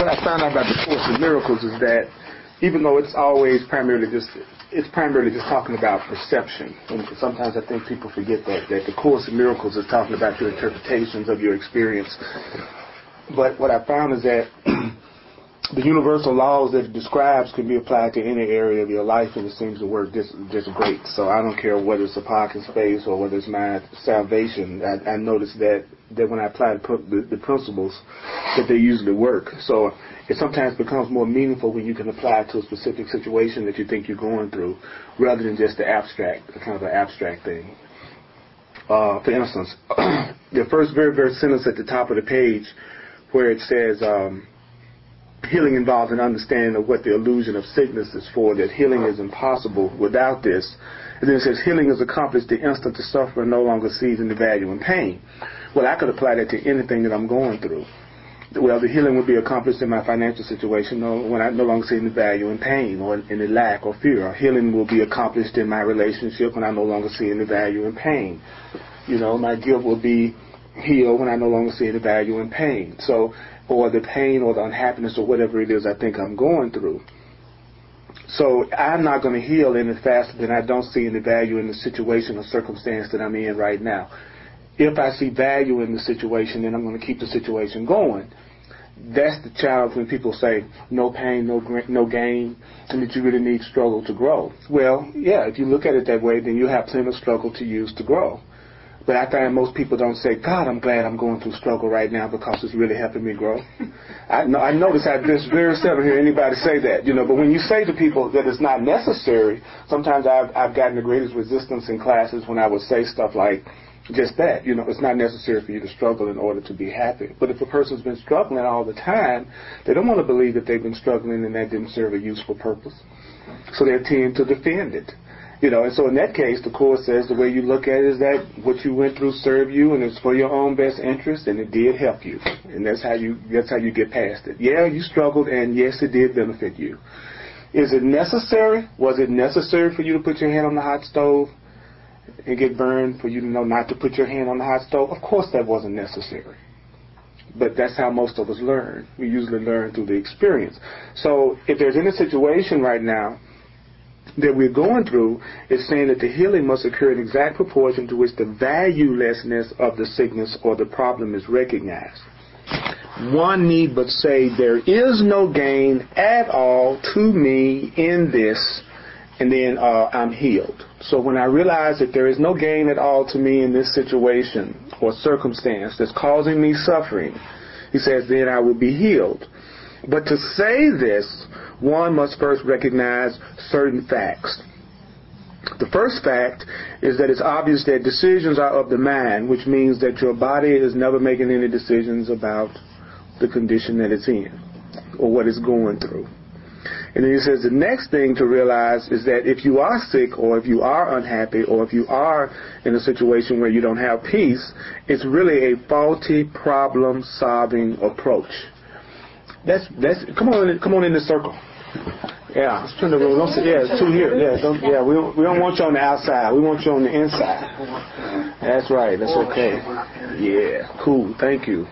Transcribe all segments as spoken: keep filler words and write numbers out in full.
what I found out about the Course in Miracles is that even though it's always primarily just it's primarily just talking about perception, and sometimes I think people forget that that the Course in Miracles is talking about your interpretations of your experience. But what I found is that the universal laws that it describes can be applied to any area of your life, and it seems to work just just great. So I don't care whether it's a parking space or whether it's my salvation. I, I noticed that, that when I apply the, the, the principles, that they usually work. So it sometimes becomes more meaningful when you can apply it to a specific situation that you think you're going through, rather than just the abstract, the kind of an abstract thing. Uh, for instance, the first very, very sentence at the top of the page, where it says, um, healing involves an understanding of what the illusion of sickness is for, that healing is impossible without this. And then it says healing is accomplished the instant the sufferer no longer sees any value in pain. Well, I could apply that to anything that I'm going through. Well, the healing would be accomplished in my financial situation when I no longer see any value in pain or any lack or fear. Or healing will be accomplished in my relationship when I no longer see any value in pain. You know, my guilt will be healed when I no longer see any value in pain. So, or the pain or the unhappiness or whatever it is I think I'm going through. So I'm not going to heal any faster than I don't see any value in the situation or circumstance that I'm in right now. If I see value in the situation, then I'm going to keep the situation going. That's the challenge when people say no pain, no no gain, and that you really need struggle to grow. Well, yeah, if you look at it that way, then you have plenty of struggle to use to grow. But I find most people don't say, God, I'm glad I'm going through struggle right now because it's really helping me grow. I, no, I notice I just very seldom hear anybody say that, you know. But when you say to people that it's not necessary, sometimes I've, I've gotten the greatest resistance in classes when I would say stuff like just that. You know, it's not necessary for you to struggle in order to be happy. But if a person's been struggling all the time, they don't want to believe that they've been struggling and that didn't serve a useful purpose. So they tend to defend it. You know, and so in that case, the Course says the way you look at it is that what you went through served you, and it's for your own best interest, and it did help you, and that's how you that's how you get past it. Yeah, you struggled, and yes, it did benefit you. Is it necessary? Was it necessary for you to put your hand on the hot stove and get burned for you to know not to put your hand on the hot stove? Of course, that wasn't necessary. But that's how most of us learn. We usually learn through the experience. So if there's any situation right now that we're going through, is saying that the healing must occur in exact proportion to which the valuelessness of the sickness or the problem is recognized. One need but say, there is no gain at all to me in this, and then uh, I'm healed. So when I realize that there is no gain at all to me in this situation or circumstance that's causing me suffering, he says, then I will be healed. But to say this, one must first recognize certain facts. The first fact is that it's obvious that decisions are of the mind, which means that your body is never making any decisions about the condition that it's in or what it's going through. And then he says the next thing to realize is that if you are sick or if you are unhappy or if you are in a situation where you don't have peace, it's really a faulty problem-solving approach. That's that's come on come on in this circle. Yeah, let's turn the room. Don't say, yeah, it's two here. Yeah, don't, yeah. We don't, we don't want you on the outside. We want you on the inside. That's right. That's okay. Yeah, cool. Thank you.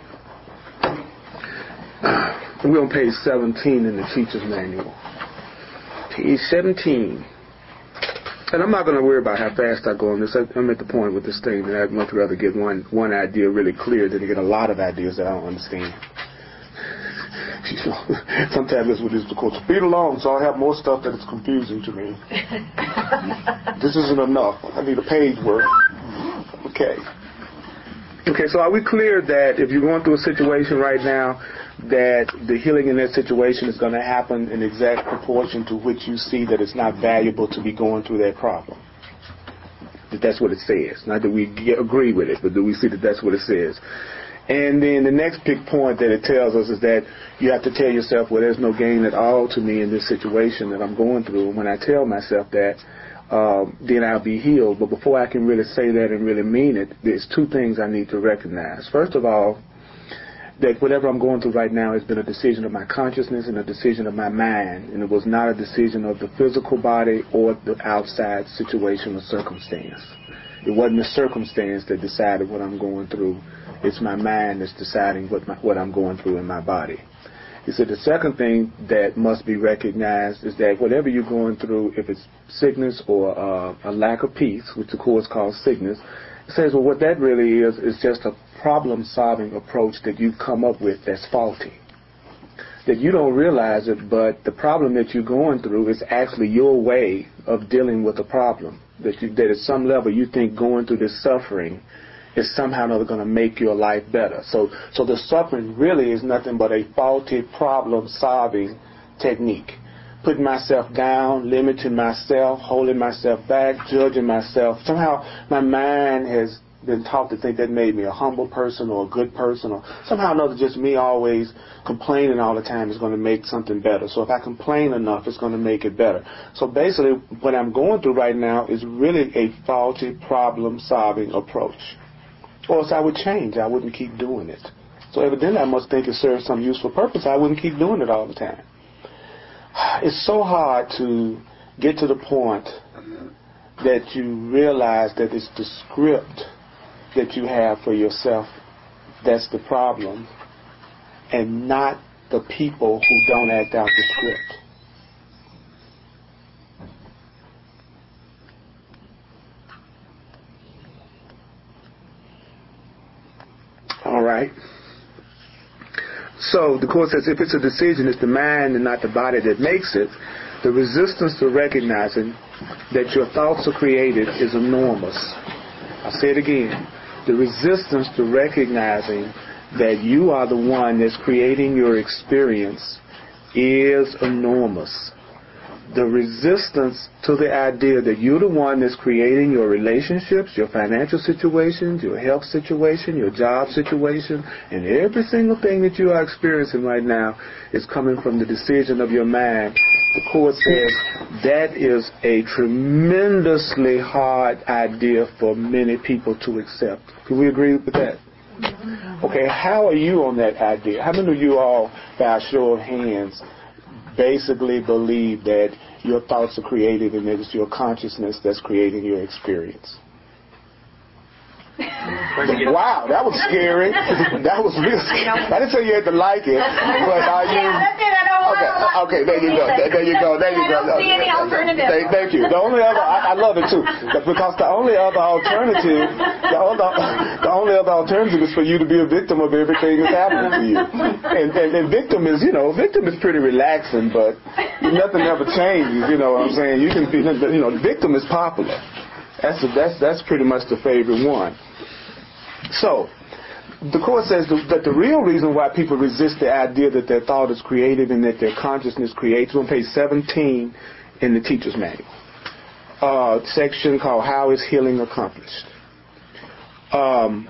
We're on page seventeen in the teacher's manual. Page seventeen. And I'm not going to worry about how fast I go on this. I'm at the point with this thing that I'd much rather get one one idea really clear than to get a lot of ideas that I don't understand. You know, sometimes that's what it is to quote. Speed along, so I have more stuff that is confusing to me. This isn't enough. I need a page worth. Okay. Okay, so are we clear that if you're going through a situation right now, that the healing in that situation is going to happen in exact proportion to which you see that it's not valuable to be going through that problem? That that's what it says. Not that we get, agree with it, but do we see that that's what it says? And then the next big point that it tells us is that you have to tell yourself, well, there's no gain at all to me in this situation that I'm going through. And when I tell myself that, um, then I'll be healed. But before I can really say that and really mean it, there's two things I need to recognize. First of all, that whatever I'm going through right now has been a decision of my consciousness and a decision of my mind. And it was not a decision of the physical body or the outside situation or circumstance. It wasn't the circumstance that decided what I'm going through. It's my mind that's deciding what my, what I'm going through in my body. He said the second thing that must be recognized is that whatever you're going through, if it's sickness or uh, a lack of peace, which the Course calls sickness, it says, well, what that really is is just a problem-solving approach that you've come up with that's faulty. That you don't realize it, but the problem that you're going through is actually your way of dealing with a problem. That, you, that at some level you think going through this suffering is somehow or another going to make your life better. So, so the suffering really is nothing but a faulty problem-solving technique. Putting myself down, limiting myself, holding myself back, judging myself. Somehow my mind has been taught to think that made me a humble person or a good person, or somehow or another just me always complaining all the time is going to make something better. So if I complain enough, it's going to make it better. So basically what I'm going through right now is really a faulty problem-solving approach. Or else I would change. I wouldn't keep doing it. So evidently I must think it serves some useful purpose. I wouldn't keep doing it all the time. It's so hard to get to the point that you realize that it's the script that you have for yourself that's the problem, and not the people who don't act out the script. All right. So the Course says if it's a decision, it's the mind and not the body that makes it. The resistance to recognizing that your thoughts are created is enormous. I'll say it again. The resistance to recognizing that you are the one that's creating your experience is enormous. The resistance to the idea that you're the one that's creating your relationships, your financial situations, your health situation, your job situation, and every single thing that you are experiencing right now is coming from the decision of your mind. The Course says that is a tremendously hard idea for many people to accept. Can we agree with that? Okay, how are you on that idea? How many of you all, by a show of hands, basically believe that your thoughts are created and it is your consciousness that's creating your experience? Wow, that was scary. That was real scary. I didn't say you had to like it, but are you... Okay, okay, there you go. There you go. There you go. I don't see any alternative. Thank, thank you. The only other, I, I love it too, because the only other alternative, the other, the only other alternative is for you to be a victim of everything that's happening to you. And, and, and victim is, you know, victim is pretty relaxing, but nothing ever changes. You know what I'm saying? You can be, you know, victim is popular. That's a, that's that's pretty much the favorite one. So, the Course says that the real reason why people resist the idea that their thought is created and that their consciousness creates, on page seventeen in the Teacher's Manual, uh, section called How is Healing Accomplished? Um,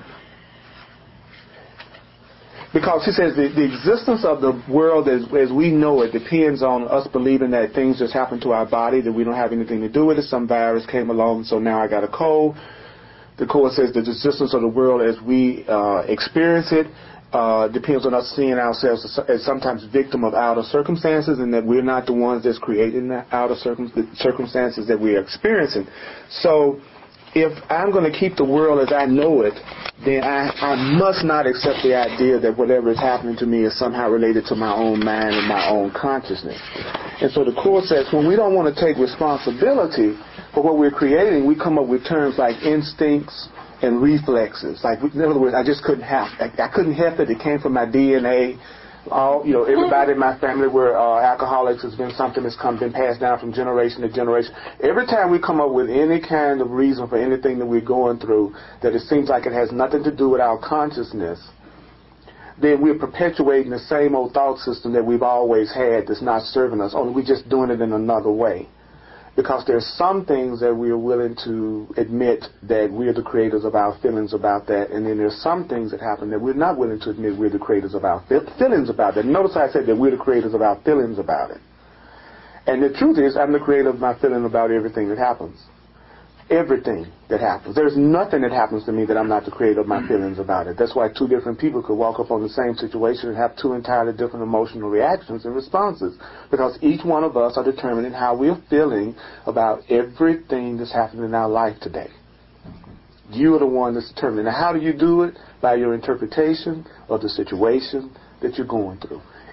because he says the, the existence of the world as, as we know it depends on us believing that things just happen to our body, that we don't have anything to do with it. Some virus came along, so now I got a cold. The Course says the existence of the world as we uh, experience it uh, depends on us seeing ourselves as, as sometimes victim of outer circumstances, and that we're not the ones that's creating the outer circum- the circumstances that we're experiencing. So if I'm going to keep the world as I know it, then I, I must not accept the idea that whatever is happening to me is somehow related to my own mind and my own consciousness. And so the Course says when we don't want to take responsibility for what we're creating, we come up with terms like instincts and reflexes. Like, in other words, I just couldn't help I, I couldn't help it. It came from my D N A. All, you know, everybody in my family were uh, alcoholics. Has been something that's come been passed down from generation to generation. Every time we come up with any kind of reason for anything that we're going through that it seems like it has nothing to do with our consciousness, then we're perpetuating the same old thought system that we've always had that's not serving us, only we're just doing it in another way. Because there's some things that we are willing to admit that we're the creators of our feelings about that, and then there's some things that happen that we're not willing to admit we're the creators of our feelings about that. Notice I said that we're the creators of our feelings about it. And the truth is, I'm the creator of my feeling about everything that happens. Everything that happens. There's nothing that happens to me that I'm not the creator of my feelings about it. That's why two different people could walk up on the same situation and have two entirely different emotional reactions and responses. Because each one of us are determining how we're feeling about everything that's happening in our life today. You are the one that's determining. Now, how do you do it? By your interpretation of the situation that you're going through.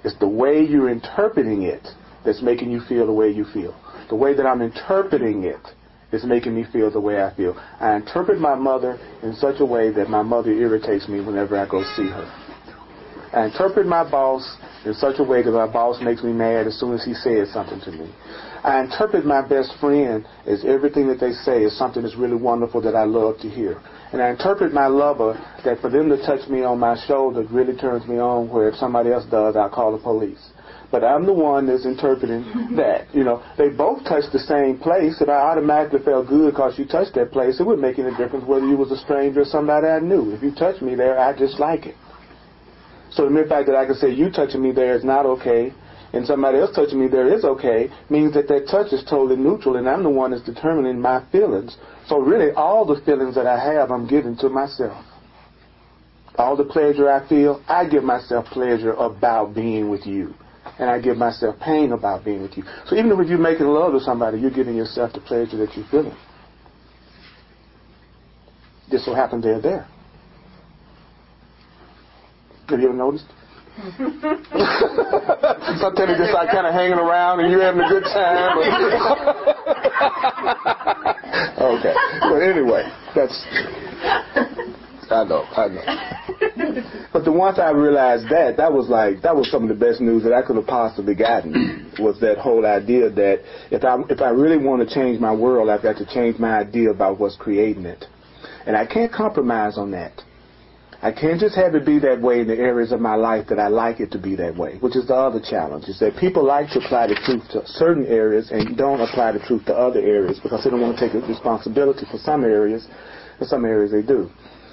It's the way you're interpreting it that's making you feel the way you feel. The way that I'm interpreting it is making me feel the way I feel. I interpret my mother in such a way that my mother irritates me whenever I go see her. I interpret my boss in such a way that my boss makes me mad as soon as he says something to me. I interpret my best friend as everything that they say is something that's really wonderful that I love to hear. And I interpret my lover that for them to touch me on my shoulder really turns me on, where if somebody else does, I'll call the police. But I'm the one that's interpreting that. You know, they both touched the same place, and I automatically felt good because you touched that place. It wouldn't make any difference whether you was a stranger or somebody I knew. If you touched me there, I just like it. So the mere fact that I can say you touching me there is not okay, and somebody else touching me there is okay, means that that touch is totally neutral, and I'm the one that's determining my feelings. So really, all the feelings that I have, I'm giving to myself. All the pleasure I feel, I give myself pleasure about being with you. And I give myself pain about being with you. So even if you're making love to somebody, you're giving yourself the pleasure that you're feeling. Just so happened they're there. Have you ever noticed? Sometimes it's just like kind of hanging around and you're having a good time. Okay. But anyway, that's... I know, I know. But the once I realized that, that was like, that was some of the best news that I could have possibly gotten, was that whole idea that if I if I really want to change my world, I've got to change my idea about what's creating it. And I can't compromise on that. I can't just have it be that way in the areas of my life that I like it to be that way, which is the other challenge, is that people like to apply the truth to certain areas and don't apply the truth to other areas because they don't want to take responsibility for some areas, and some areas they do.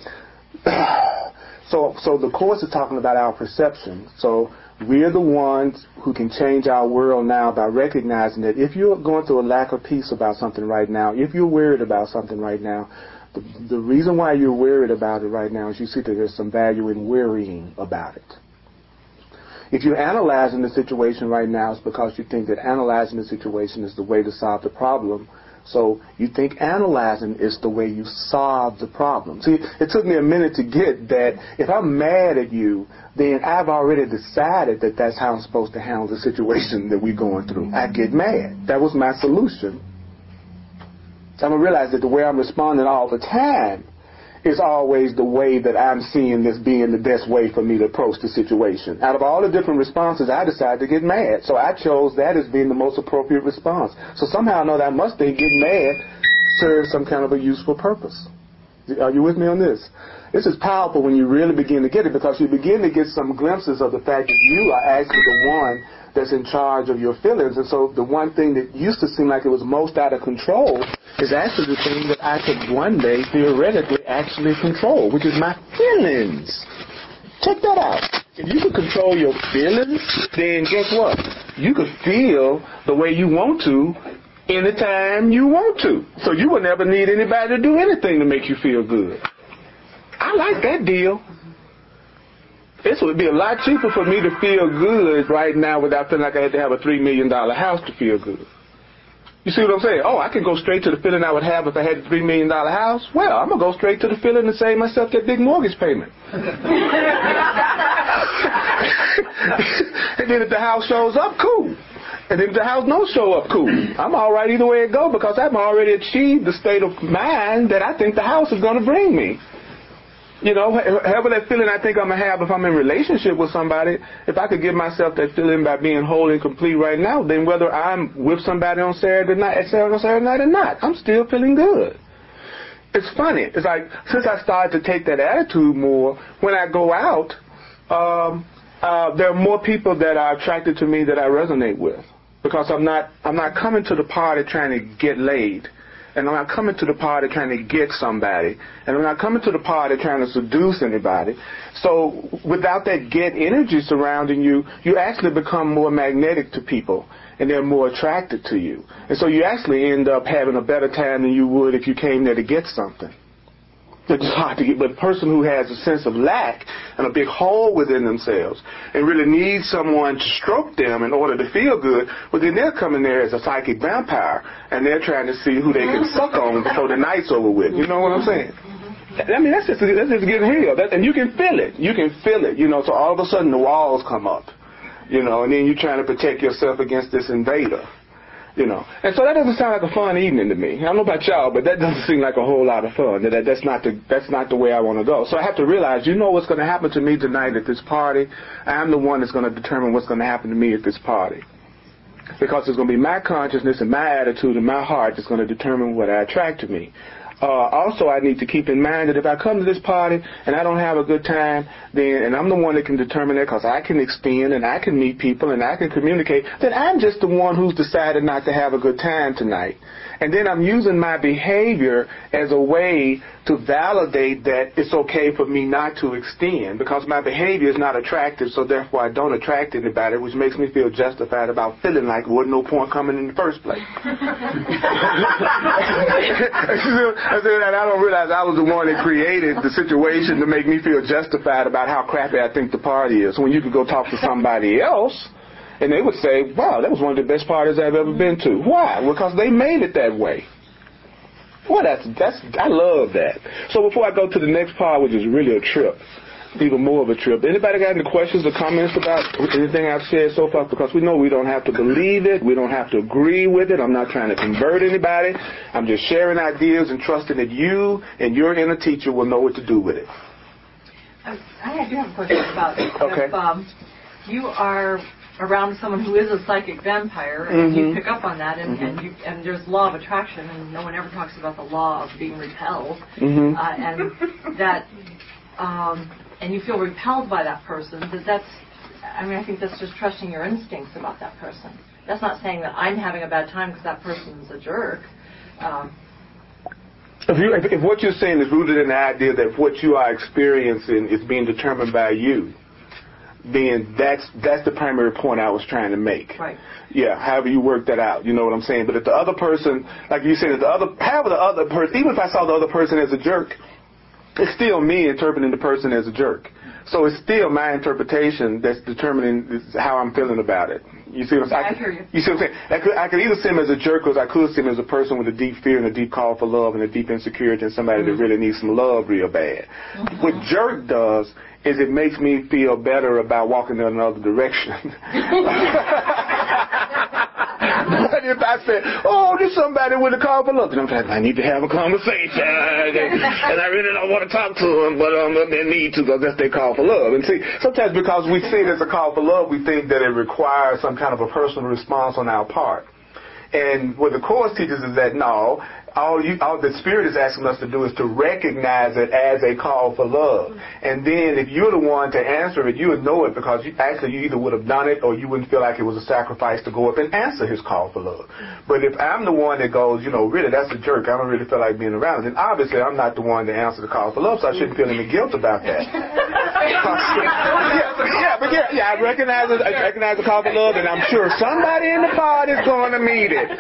So, so the Course is talking about our perception. So we're the ones who can change our world now by recognizing that if you're going through a lack of peace about something right now, if you're worried about something right now, the, the reason why you're worried about it right now is you see that there's some value in worrying about it. If you're analyzing the situation right now, it's because you think that analyzing the situation is the way to solve the problem. So you think analyzing is the way you solve the problem. See, it took me a minute to get that if I'm mad at you, then I've already decided that that's how I'm supposed to handle the situation that we're going through. I get mad. That was my solution. So I'm going to realize that the way I'm responding all the time is always the way that I'm seeing this being the best way for me to approach the situation. Out of all the different responses, I decided to get mad. So I chose that as being the most appropriate response. So somehow I know that I must think getting mad serves some kind of a useful purpose. Are you with me on this? This is powerful when you really begin to get it, because you begin to get some glimpses of the fact that you are actually the one that's in charge of your feelings. And so the one thing that used to seem like it was most out of control is actually the thing that I could one day theoretically actually control, which is my feelings. Check that out. If you could control your feelings, then guess what? You could feel the way you want to anytime you want to. So you would never need anybody to do anything to make you feel good. I like that deal. This would be a lot cheaper for me to feel good right now without feeling like I had to have a three million dollars house to feel good. You see what I'm saying? Oh, I could go straight to the feeling I would have if I had a three million dollars house. Well, I'm going to go straight to the feeling and save myself that big mortgage payment. And then if the house shows up, cool. And if the house don't show up, cool. I'm all right either way it go, because I've already achieved the state of mind that I think the house is going to bring me. You know, however that feeling I think I'm going to have if I'm in a relationship with somebody, if I could give myself that feeling by being whole and complete right now, then whether I'm with somebody on Saturday night, on Saturday night or not, I'm still feeling good. It's funny. It's like, since I started to take that attitude more, when I go out, um, uh, there are more people that are attracted to me that I resonate with. Because I'm not, I'm not coming to the party trying to get laid. And I'm not coming to the party trying to get somebody. And I'm not coming to the party trying to seduce anybody. So without that get energy surrounding you, you actually become more magnetic to people. And they're more attracted to you. And so you actually end up having a better time than you would if you came there to get something. It's hard to get, but a person who has a sense of lack and a big hole within themselves and really needs someone to stroke them in order to feel good, well, then they're coming there as a psychic vampire, and they're trying to see who they can suck on before the night's over with. You know what I'm saying? I mean, that's just, that's just getting healed. That, and you can feel it. You can feel it, you know, so all of a sudden the walls come up. you know, and then you're trying to protect yourself against this invader, you know. And so that doesn't sound like a fun evening to me. I don't know about y'all, but that doesn't seem like a whole lot of fun. That, that's not the that's not the way I want to go. So I have to realize, you know what's going to happen to me tonight at this party? I'm the one that's going to determine what's going to happen to me at this party. Because it's going to be my consciousness and my attitude and my heart that's going to determine what I attract to me. Uh, also, I need to keep in mind that if I come to this party and I don't have a good time, then, and I'm the one that can determine that because I can expend and I can meet people and I can communicate, then I'm just the one who's decided not to have a good time tonight. And then I'm using my behavior as a way to validate that it's okay for me not to extend because my behavior is not attractive, so therefore I don't attract anybody, which makes me feel justified about feeling like there wasn't no point coming in the first place. I said that I don't realize I was the one that created the situation to make me feel justified about how crappy I think the party is. When you could go talk to somebody else, and they would say, wow, that was one of the best parties I've ever been to. Why? Because they made it that way. Well, that's, that's, I love that. So before I go to the next part, which is really a trip, even more of a trip, anybody got any questions or comments about anything I've said so far? Because we know we don't have to believe it. We don't have to agree with it. I'm not trying to convert anybody. I'm just sharing ideas and trusting that you and your inner teacher will know what to do with it. I, I do have a question about okay. if um, you are around someone who is a psychic vampire, and mm-hmm. you pick up on that, and, mm-hmm. and, you, and there's law of attraction, and no one ever talks about the law of being repelled, mm-hmm. uh, and that, um, and you feel repelled by that person. That that's, I mean, I think that's just trusting your instincts about that person. That's not saying that I'm having a bad time because that person's a jerk. Um, If, you, if, if what you're saying is rooted in the idea that what you are experiencing is being determined by you, then that's that's the primary point I was trying to make. Right. Yeah, however you work that out, you know what I'm saying? But if the other person, like you said, if the other, however the other person, even if I saw the other person as a jerk, it's still me interpreting the person as a jerk. So it's still my interpretation that's determining how I'm feeling about it. You see what I'm saying? I hear you. You see what I'm saying? I could, I could either see him as a jerk, or I could see him as a person with a deep fear and a deep call for love and a deep insecurity and somebody mm-hmm. that really needs some love real bad. Mm-hmm. What jerk does is it makes me feel better about walking in another direction. But if I say, oh, there's somebody with a call for love, then I'm like, I need to have a conversation, and I really don't want to talk to them, but um, they need to, because that's their call for love. And see, sometimes because we see it as a call for love, we think that it requires some kind of a personal response on our part. And what the Course teaches is that, no, all, you, all the Spirit is asking us to do is to recognize it as a call for love. And then if you're the one to answer it, you would know it, because you, actually you either would have done it or you wouldn't feel like it was a sacrifice to go up and answer his call for love. But if I'm the one that goes, you know, really, that's a jerk, I don't really feel like being around him, then obviously I'm not the one to answer the call for love, so I shouldn't feel any guilt about that. yeah, yeah, but yeah, yeah, I recognize it, I recognize the call for love, and I'm sure somebody in the pod is going to meet it.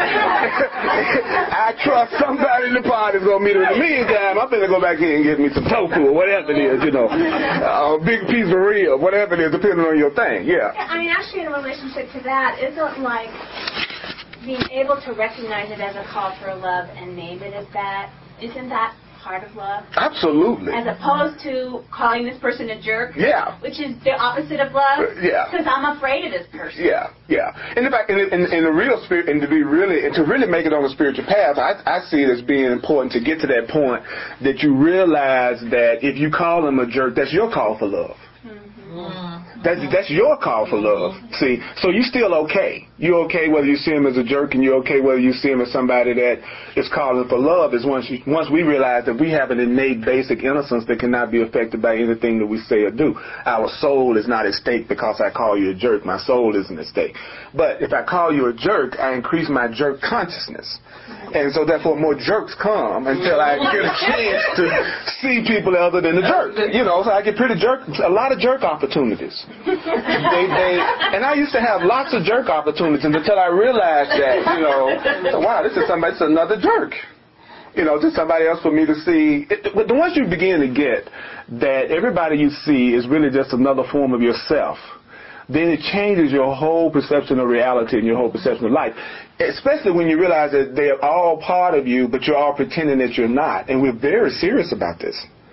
I trust somebody in the pod is going to meet it. In the meantime, I'm going to go back here and get me some tofu or whatever it is, you know, a uh, big piece of real, whatever it is, depending on your thing, yeah. I mean, actually, in relationship to that, isn't like being able to recognize it as a call for love and name it as that, isn't that part of love? Absolutely. As opposed to calling this person a jerk? Yeah. Which is the opposite of love? Uh, yeah. Because I'm afraid of this person. Yeah, yeah. And in fact, in, in, in the real spirit, and to be really, and to really make it on the spiritual path, I, I see it as being important to get to that point that you realize that if you call him a jerk, that's your call for love. Mm-hmm. That's, that's your call for love. See, so you're still okay. You're okay whether you see him as a jerk, and you're okay whether you see him as somebody that is calling for love. Is once you, once we realize that we have an innate basic innocence that cannot be affected by anything that we say or do. Our soul is not at stake because I call you a jerk. My soul isn't at stake. But if I call you a jerk, I increase my jerk consciousness. And so therefore more jerks come until I get a chance to see people other than the jerk. You know, so I get pretty jerk, a lot of jerk opportunities. They, they, and I used to have lots of jerk opportunities until I realized that, you know, wow, this is somebody, this is another jerk. You know, just somebody else for me to see. It, but once you begin to get that everybody you see is really just another form of yourself, then it changes your whole perception of reality and your whole perception of life. Especially when you realize that they are all part of you, but you're all pretending that you're not. And we're very serious about this.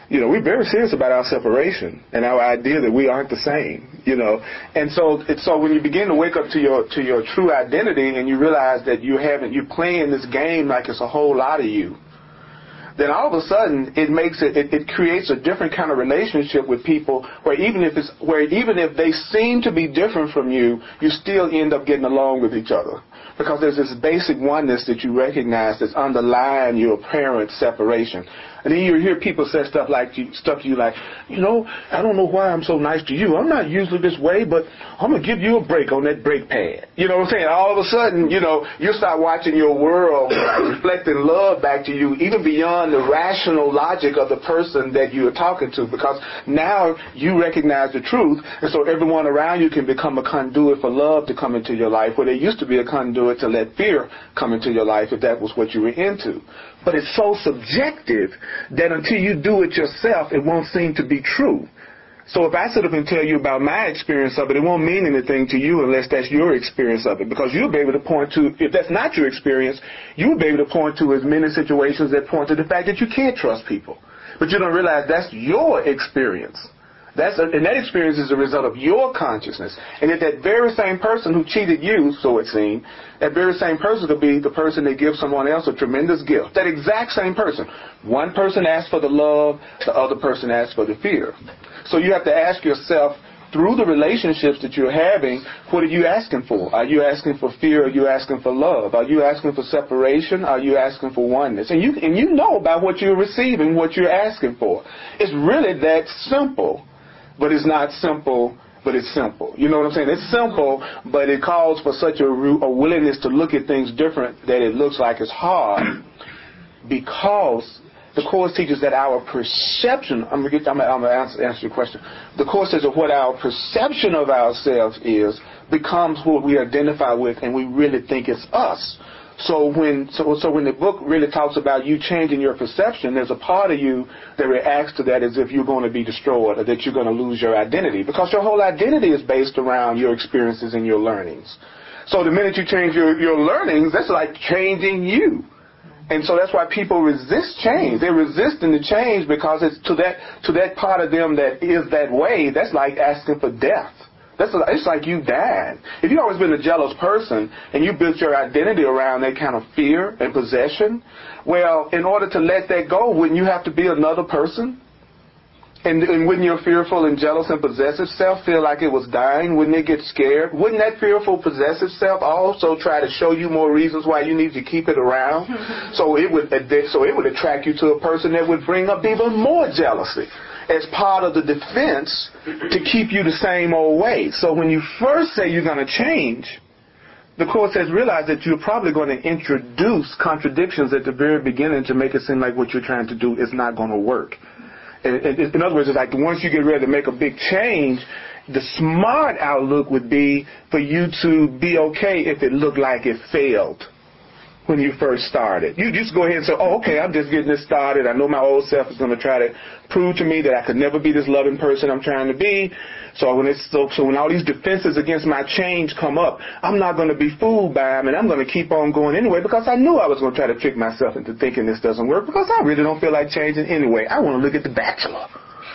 You know, we're very serious about our separation and our idea that we aren't the same, you know. And so it's so when you begin to wake up to your to your true identity and you realize that you haven't you're playing this game like it's a whole lot of you, then all of a sudden it makes it, it it creates a different kind of relationship with people where even if it's where even if they seem to be different from you, you still end up getting along with each other. Because there's this basic oneness that you recognize that's underlying your apparent separation. And then you hear people say stuff like you, stuff to you like, you know, I don't know why I'm so nice to you. I'm not usually this way, but I'm going to give you a break on that brake pad. You know what I'm saying? All of a sudden, you know, you start watching your world reflecting love back to you, even beyond the rational logic of the person that you're talking to, because now you recognize the truth, and so everyone around you can become a conduit for love to come into your life, where there used to be a conduit to let fear come into your life if that was what you were into. But it's so subjective that until you do it yourself, it won't seem to be true. So if I sit up and tell you about my experience of it, it won't mean anything to you unless that's your experience of it. Because you'll be able to point to, if that's not your experience, you'll be able to point to as many situations that point to the fact that you can't trust people. But you don't realize that's your experience. That's a, and that experience is a result of your consciousness. And if that very same person who cheated you, so it seemed, that very same person could be the person that gives someone else a tremendous gift. That exact same person. One person asks for the love, the other person asks for the fear. So you have to ask yourself, through the relationships that you're having, what are you asking for? Are you asking for fear? Are you asking for love? Are you asking for separation? Are you asking for oneness? And you and you know about what you're receiving, what you're asking for. It's really that simple. But it's not simple, but it's simple. You know what I'm saying? It's simple, but it calls for such a, a willingness to look at things different that it looks like it's hard, because the Course teaches that our perception, I'm going to answer, answer your question, the Course says that what our perception of ourselves is becomes what we identify with, and we really think it's us. So when so, so when the book really talks about you changing your perception, there's a part of you that reacts to that as if you're going to be destroyed or that you're going to lose your identity, because your whole identity is based around your experiences and your learnings. So the minute you change your, your learnings, that's like changing you. And so that's why people resist change. They're resisting the change because it's to that to that part of them that is that way. That's like asking for death. That's a, it's like you died. If you've always been a jealous person and you built your identity around that kind of fear and possession, well, in order to let that go, wouldn't you have to be another person? And, and wouldn't your fearful and jealous and possessive self feel like it was dying? Wouldn't it get scared? Wouldn't that fearful, possessive self also try to show you more reasons why you need to keep it around? so it would so it would attract you to a person that would bring up even more jealousy as part of the defense to keep you the same old way. So when you first say you're going to change, the Course says realize that you're probably going to introduce contradictions at the very beginning to make it seem like what you're trying to do is not going to work. In other words, it's like once you get ready to make a big change, the smart outlook would be for you to be okay if it looked like it failed when you first started. You just go ahead and say, oh, okay, I'm just getting this started. I know my old self is going to try to prove to me that I could never be this loving person I'm trying to be. So when it's so, so when all these defenses against my change come up, I'm not going to be fooled by them, and I'm going to keep on going anyway, because I knew I was going to try to trick myself into thinking this doesn't work, because I really don't feel like changing anyway. I want to look at The Bachelor.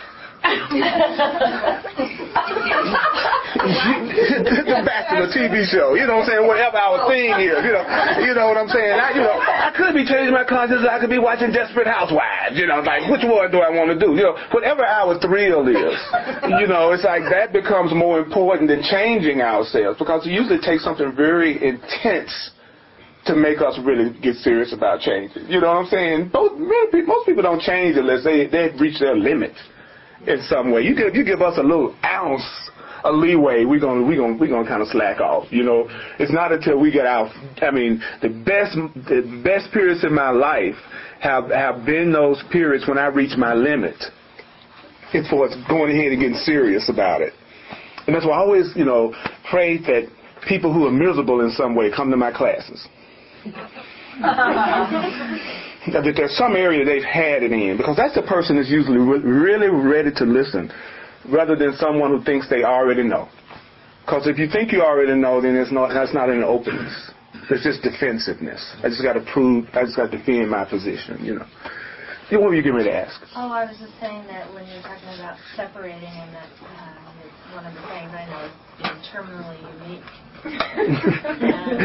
The Bachelor T V show, you know what I'm saying? Whatever our thing is, you know, you know what I'm saying? I, you know, I could be changing my conscience. I could be watching Desperate Housewives. You know, like which one do I want to do? You know, whatever our thrill is, you know, it's like that becomes more important than changing ourselves, because it usually takes something very intense to make us really get serious about changing. You know what I'm saying? Most, most people don't change unless they they've reached their limit in some way. You give you give us a little ounce a leeway, we're gonna we gonna we gonna kind of slack off. You know, it's not until we get out. I mean, the best the best periods in my life have have been those periods when I reach my limit. It's for us going ahead and getting serious about it. And that's why I always, you know, pray that people who are miserable in some way come to my classes. That there's some area they've had it in, because that's the person that's usually re- really ready to listen, rather than someone who thinks they already know. Because if you think you already know, then it's not, that's not an openness. It's just defensive. I just got to prove, I just got to defend my position, you know. Yeah, what were you getting ready to ask? Oh, I was just saying that when you were talking about separating, and that uh, one of the things I know is being terminally unique. and,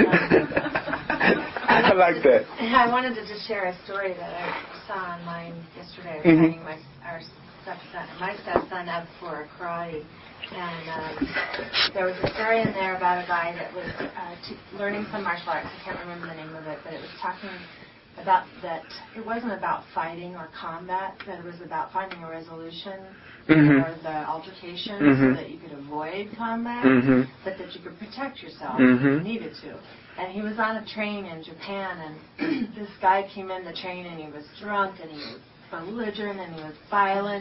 uh, I like that. I wanted to just share a story that I saw online yesterday. I was Mm-hmm. signing my our stepson, my stepson up for a karate, and um, there was a story in there about a guy that was uh, t- learning some martial arts. I can't remember the name of it, but it was talking about that it wasn't about fighting or combat, that it was about finding a resolution Mm-hmm. for the altercation Mm-hmm. so that you could avoid combat, Mm-hmm. but that you could protect yourself Mm-hmm. if you needed to. And he was on a train in Japan, and this guy came in the train, and he was drunk, and he was belligerent, and he was violent,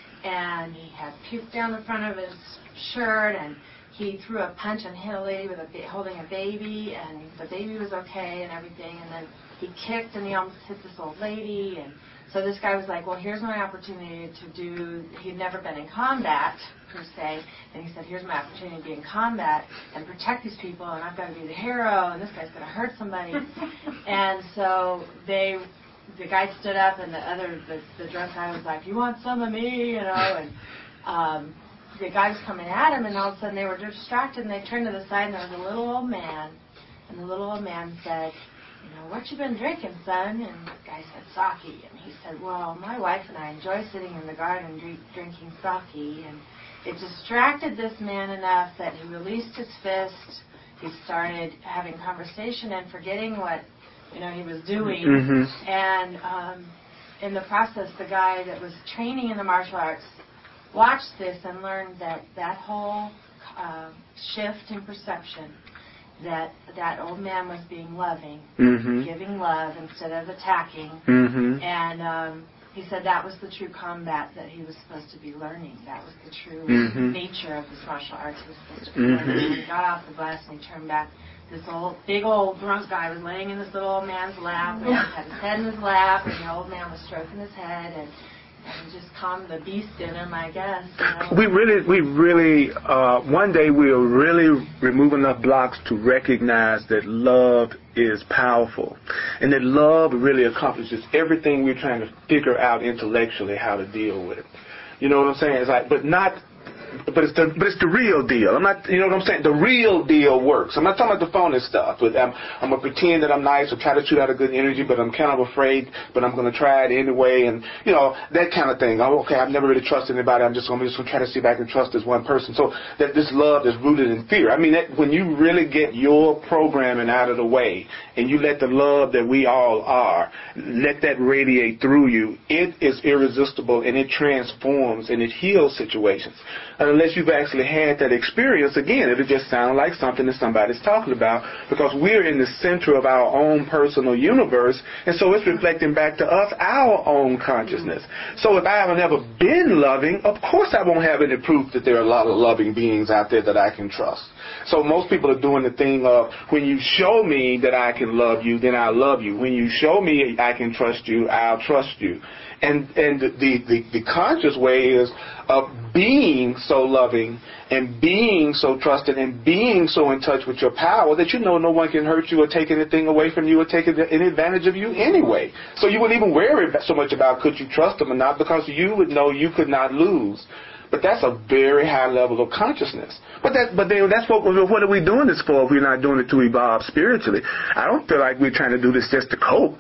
and he had puke down the front of his shirt, and he threw a punch and hit a lady with a ba- holding a baby, and the baby was okay and everything, and then he kicked, and he almost hit this old lady, and so this guy was like, well, here's my opportunity to do, he'd never been in combat, per se, and he said, here's my opportunity to be in combat and protect these people, and I've got to be the hero, and this guy's going to hurt somebody. And so they, the guy stood up, and the other, the, the drunk guy was like, you want some of me, you know, and um, the guy was coming at him, and all of a sudden they were distracted, and they turned to the side, and there was a little old man, and the little old man said, you know, what you been drinking, son? And the guy said, sake. And he said, well, my wife and I enjoy sitting in the garden drink, drinking sake. And it distracted this man enough that he released his fist. He started having conversation and forgetting what, you know, he was doing. Mm-hmm. And um, in the process, the guy that was training in the martial arts watched this and learned that that whole uh, shift in perception, that that old man was being loving, Mm-hmm. giving love instead of attacking. Mm-hmm. And um, he said that was the true combat that he was supposed to be learning. That was the true Mm-hmm. nature of this martial arts he was supposed to be Mm-hmm. learning. When he got off the bus and he turned back, this old, big old drunk guy was laying in this little old man's lap, and he had his head in his lap, and the old man was stroking his head, and and just calmed the beast in him, I guess. You know? We really, we really, uh, one day we'll really remove enough blocks to recognize that love is powerful, and that love really accomplishes everything we're trying to figure out intellectually how to deal with. You know what I'm saying? It's like, but not. But it's the but it's the real deal. I'm not, you know what I'm saying? The real deal works. I'm not talking about the phony stuff. But I'm, I'm gonna pretend that I'm nice or try to shoot out a good energy, but I'm kind of afraid. But I'm gonna try it anyway, and you know that kind of thing. Oh, okay, I've never really trusted anybody. I'm just gonna just gonna try to see if I can trust this one person. So that this love is rooted in fear. I mean, that, when you really get your programming out of the way and you let the love that we all are, let that radiate through you, it is irresistible and it transforms and it heals situations. Unless you've actually had that experience, again, it'll just sound like something that somebody's talking about, because we're in the center of our own personal universe, and so it's reflecting back to us our own consciousness. So if I haven't ever been loving, of course I won't have any proof that there are a lot of loving beings out there that I can trust. So most people are doing the thing of, when you show me that I can love you, then I'll love you. When you show me I can trust you, I'll trust you. And and the, the, the conscious way is of being so loving and being so trusting and being so in touch with your power that you know no one can hurt you or take anything away from you or take any advantage of you anyway. So you wouldn't even worry so much about could you trust them or not, because you would know you could not lose. But that's a very high level of consciousness. But that, but then that's what what are we doing this for if we're not doing it to evolve spiritually? I don't feel like we're trying to do this just to cope.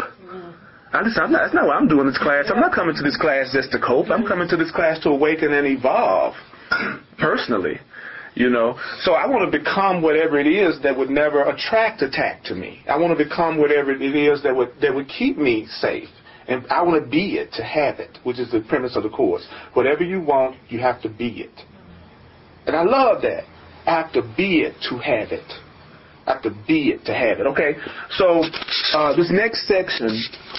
I just, I'm not, that's not why I'm doing this class. I'm not coming to this class just to cope. I'm coming to this class to awaken and evolve, personally. You know, so I want to become whatever it is that would never attract attack to me. I want to become whatever it is that would that would keep me safe. And I want to be it to have it, which is the premise of the Course. Whatever you want, you have to be it. And I love that. I have to be it to have it. I have to be it to have it. Okay, so uh, this next section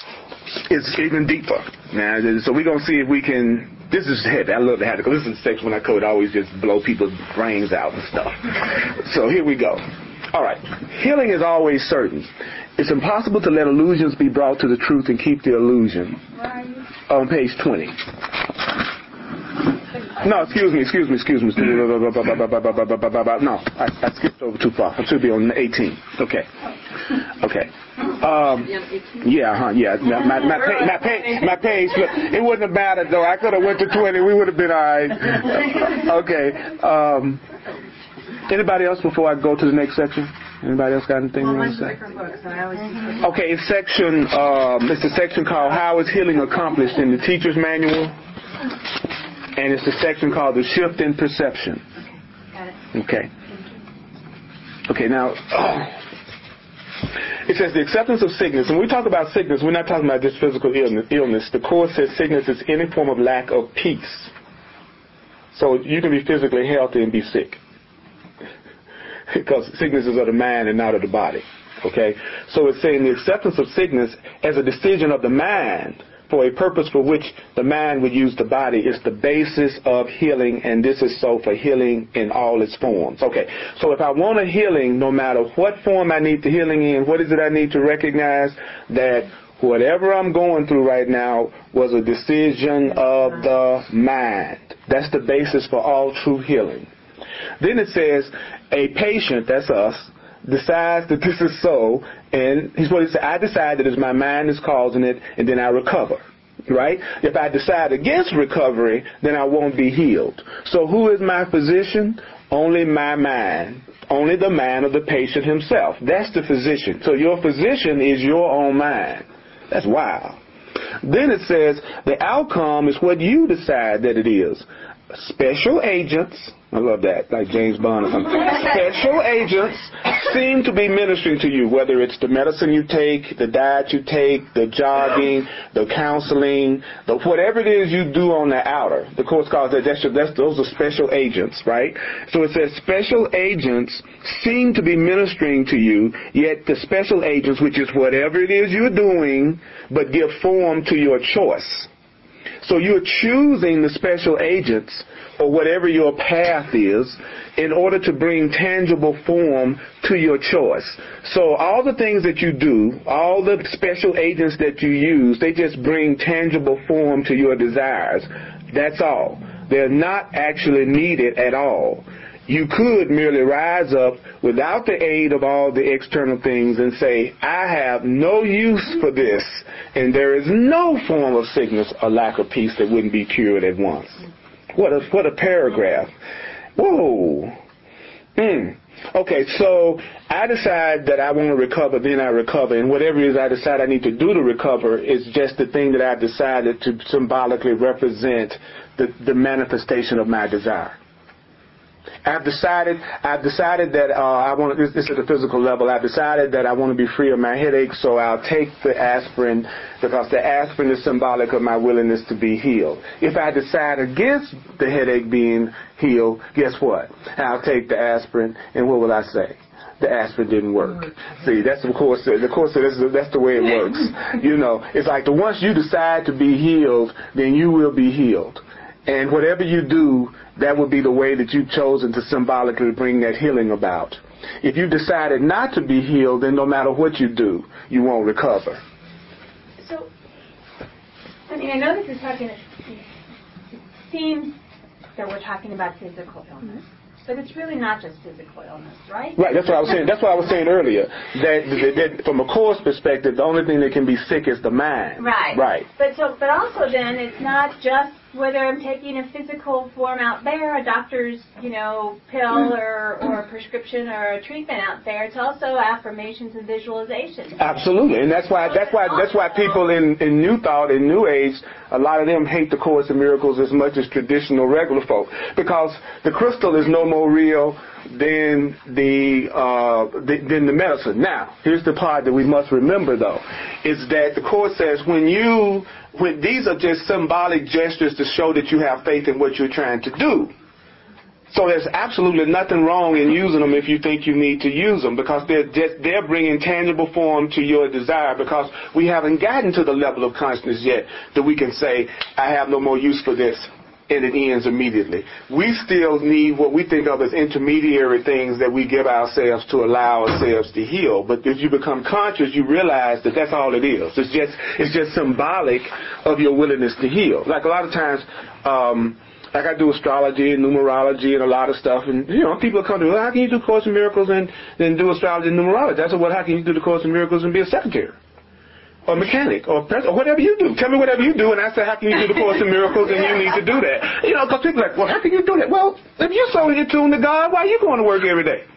is even deeper. Now, so we're going to see if we can, this is heavy. I love to have it, because this is the section when I code, I always just blow people's brains out and stuff. So here we go. All right. Healing is always certain. It's impossible to let illusions be brought to the truth and keep the illusion. Where are you? On page twenty. No, excuse me, excuse me, excuse me. No, I, I skipped over too far. I should be on eighteen. Okay. Okay. Um, yeah, huh, yeah. My, my, my, page, my, page, my page, look, it wouldn't have mattered, though. I could have went to twenty. We would have been all right. Okay. Um, anybody else before I go to the next section? Anybody else got anything Well, they want mine's to a say? different book, so I always just Okay, it's section, um, it's a section called How is Healing Accomplished in the Teacher's Manual. And it's a section called The Shift in Perception. got it. Okay. Okay, now, uh, it says the acceptance of sickness. When we talk about sickness, we're not talking about just physical illness. The Course says sickness is any form of lack of peace. So you can be physically healthy and be sick. Because sickness is of the mind and not of the body. Okay? So it's saying the acceptance of sickness as a decision of the mind for a purpose for which the mind would use the body is the basis of healing, and this is so for healing in all its forms. Okay, so if I want a healing, no matter what form I need the healing in, what is it I need to recognize? That whatever I'm going through right now was a decision of the mind. That's the basis for all true healing. Then it says, a patient, that's us, decides that this is so, and he's what he said, I decide that it's my mind is causing it, and then I recover. Right? If I decide against recovery, then I won't be healed. So who is my physician? Only my mind. Only the mind of the patient himself. That's the physician. So your physician is your own mind. That's wild. Then it says, the outcome is what you decide that it is. Special agents, I love that, like James Bond or something. Special agents seem to be ministering to you, whether it's the medicine you take, the diet you take, the jogging, the counseling, the whatever it is you do on the outer. The Course calls that, that's, that's, those are special agents, right? So it says special agents seem to be ministering to you, yet the special agents, which is whatever it is you're doing, but give form to your choice. So you're choosing the special agents or whatever your path is in order to bring tangible form to your choice. So all the things that you do, all the special agents that you use, they just bring tangible form to your desires. That's all. They're not actually needed at all. You could merely rise up without the aid of all the external things and say, I have no use for this, and there is no form of sickness or lack of peace that wouldn't be cured at once. What a, what a paragraph. Whoa. Mm. Okay, so I decide that I want to recover, then I recover, and whatever it is I decide I need to do to recover is just the thing that I've decided to symbolically represent the, the manifestation of my desire. I've decided. I've decided that uh, I want. This, this is at the physical level. I've decided that I want to be free of my headache, so I'll take the aspirin because the aspirin is symbolic of my willingness to be healed. If I decide against the headache being healed, guess what? I'll take the aspirin, and what will I say? The aspirin didn't work. See, that's the Course. The Course says that's the way it works. You know, it's like the once you decide to be healed, then you will be healed. And whatever you do, that would be the way that you've chosen to symbolically bring that healing about. If you decided not to be healed, then no matter what you do, you won't recover. So, I mean, I know this is talking, it seems that we're talking about physical illness. But it's really not just physical illness, right? Right, that's what I was saying. That's what I was saying earlier. That, that, that from a Course perspective, the only thing that can be sick is the mind. Right. Right. But so, but also then, it's not just whether I'm taking a physical form out there, a doctor's, you know, pill or or prescription or a treatment out there. It's also affirmations and visualizations. Absolutely, and that's why that's why that's why people in, in New Thought, in New Age, a lot of them hate the Course in Miracles as much as traditional regular folk, because the crystal is no more real than the uh, than the medicine. Now, here's the part that we must remember, though, is that the Course says when you when these are just symbolic gestures to show that you have faith in what you're trying to do. So there's absolutely nothing wrong in using them if you think you need to use them, because they're just, they're bringing tangible form to your desire, because we haven't gotten to the level of consciousness yet that we can say, I have no more use for this, and it ends immediately. We still need what we think of as intermediary things that we give ourselves to allow ourselves to heal. But if you become conscious, you realize that that's all it is. It's just it's just symbolic of your willingness to heal. Like a lot of times, um, Like I do astrology and numerology and a lot of stuff, and you know, people come to me, well, how can you do Course in Miracles and then do astrology and numerology? I said, well, how can you do the Course in Miracles and be a secretary? Or mechanic, or pres- or whatever you do. Tell me whatever you do, and I say, how can you do the Course in Miracles, and you need to do that? You know, because people are like, well, how can you do that? Well, if you're so in tune to God, why are you going to work every day?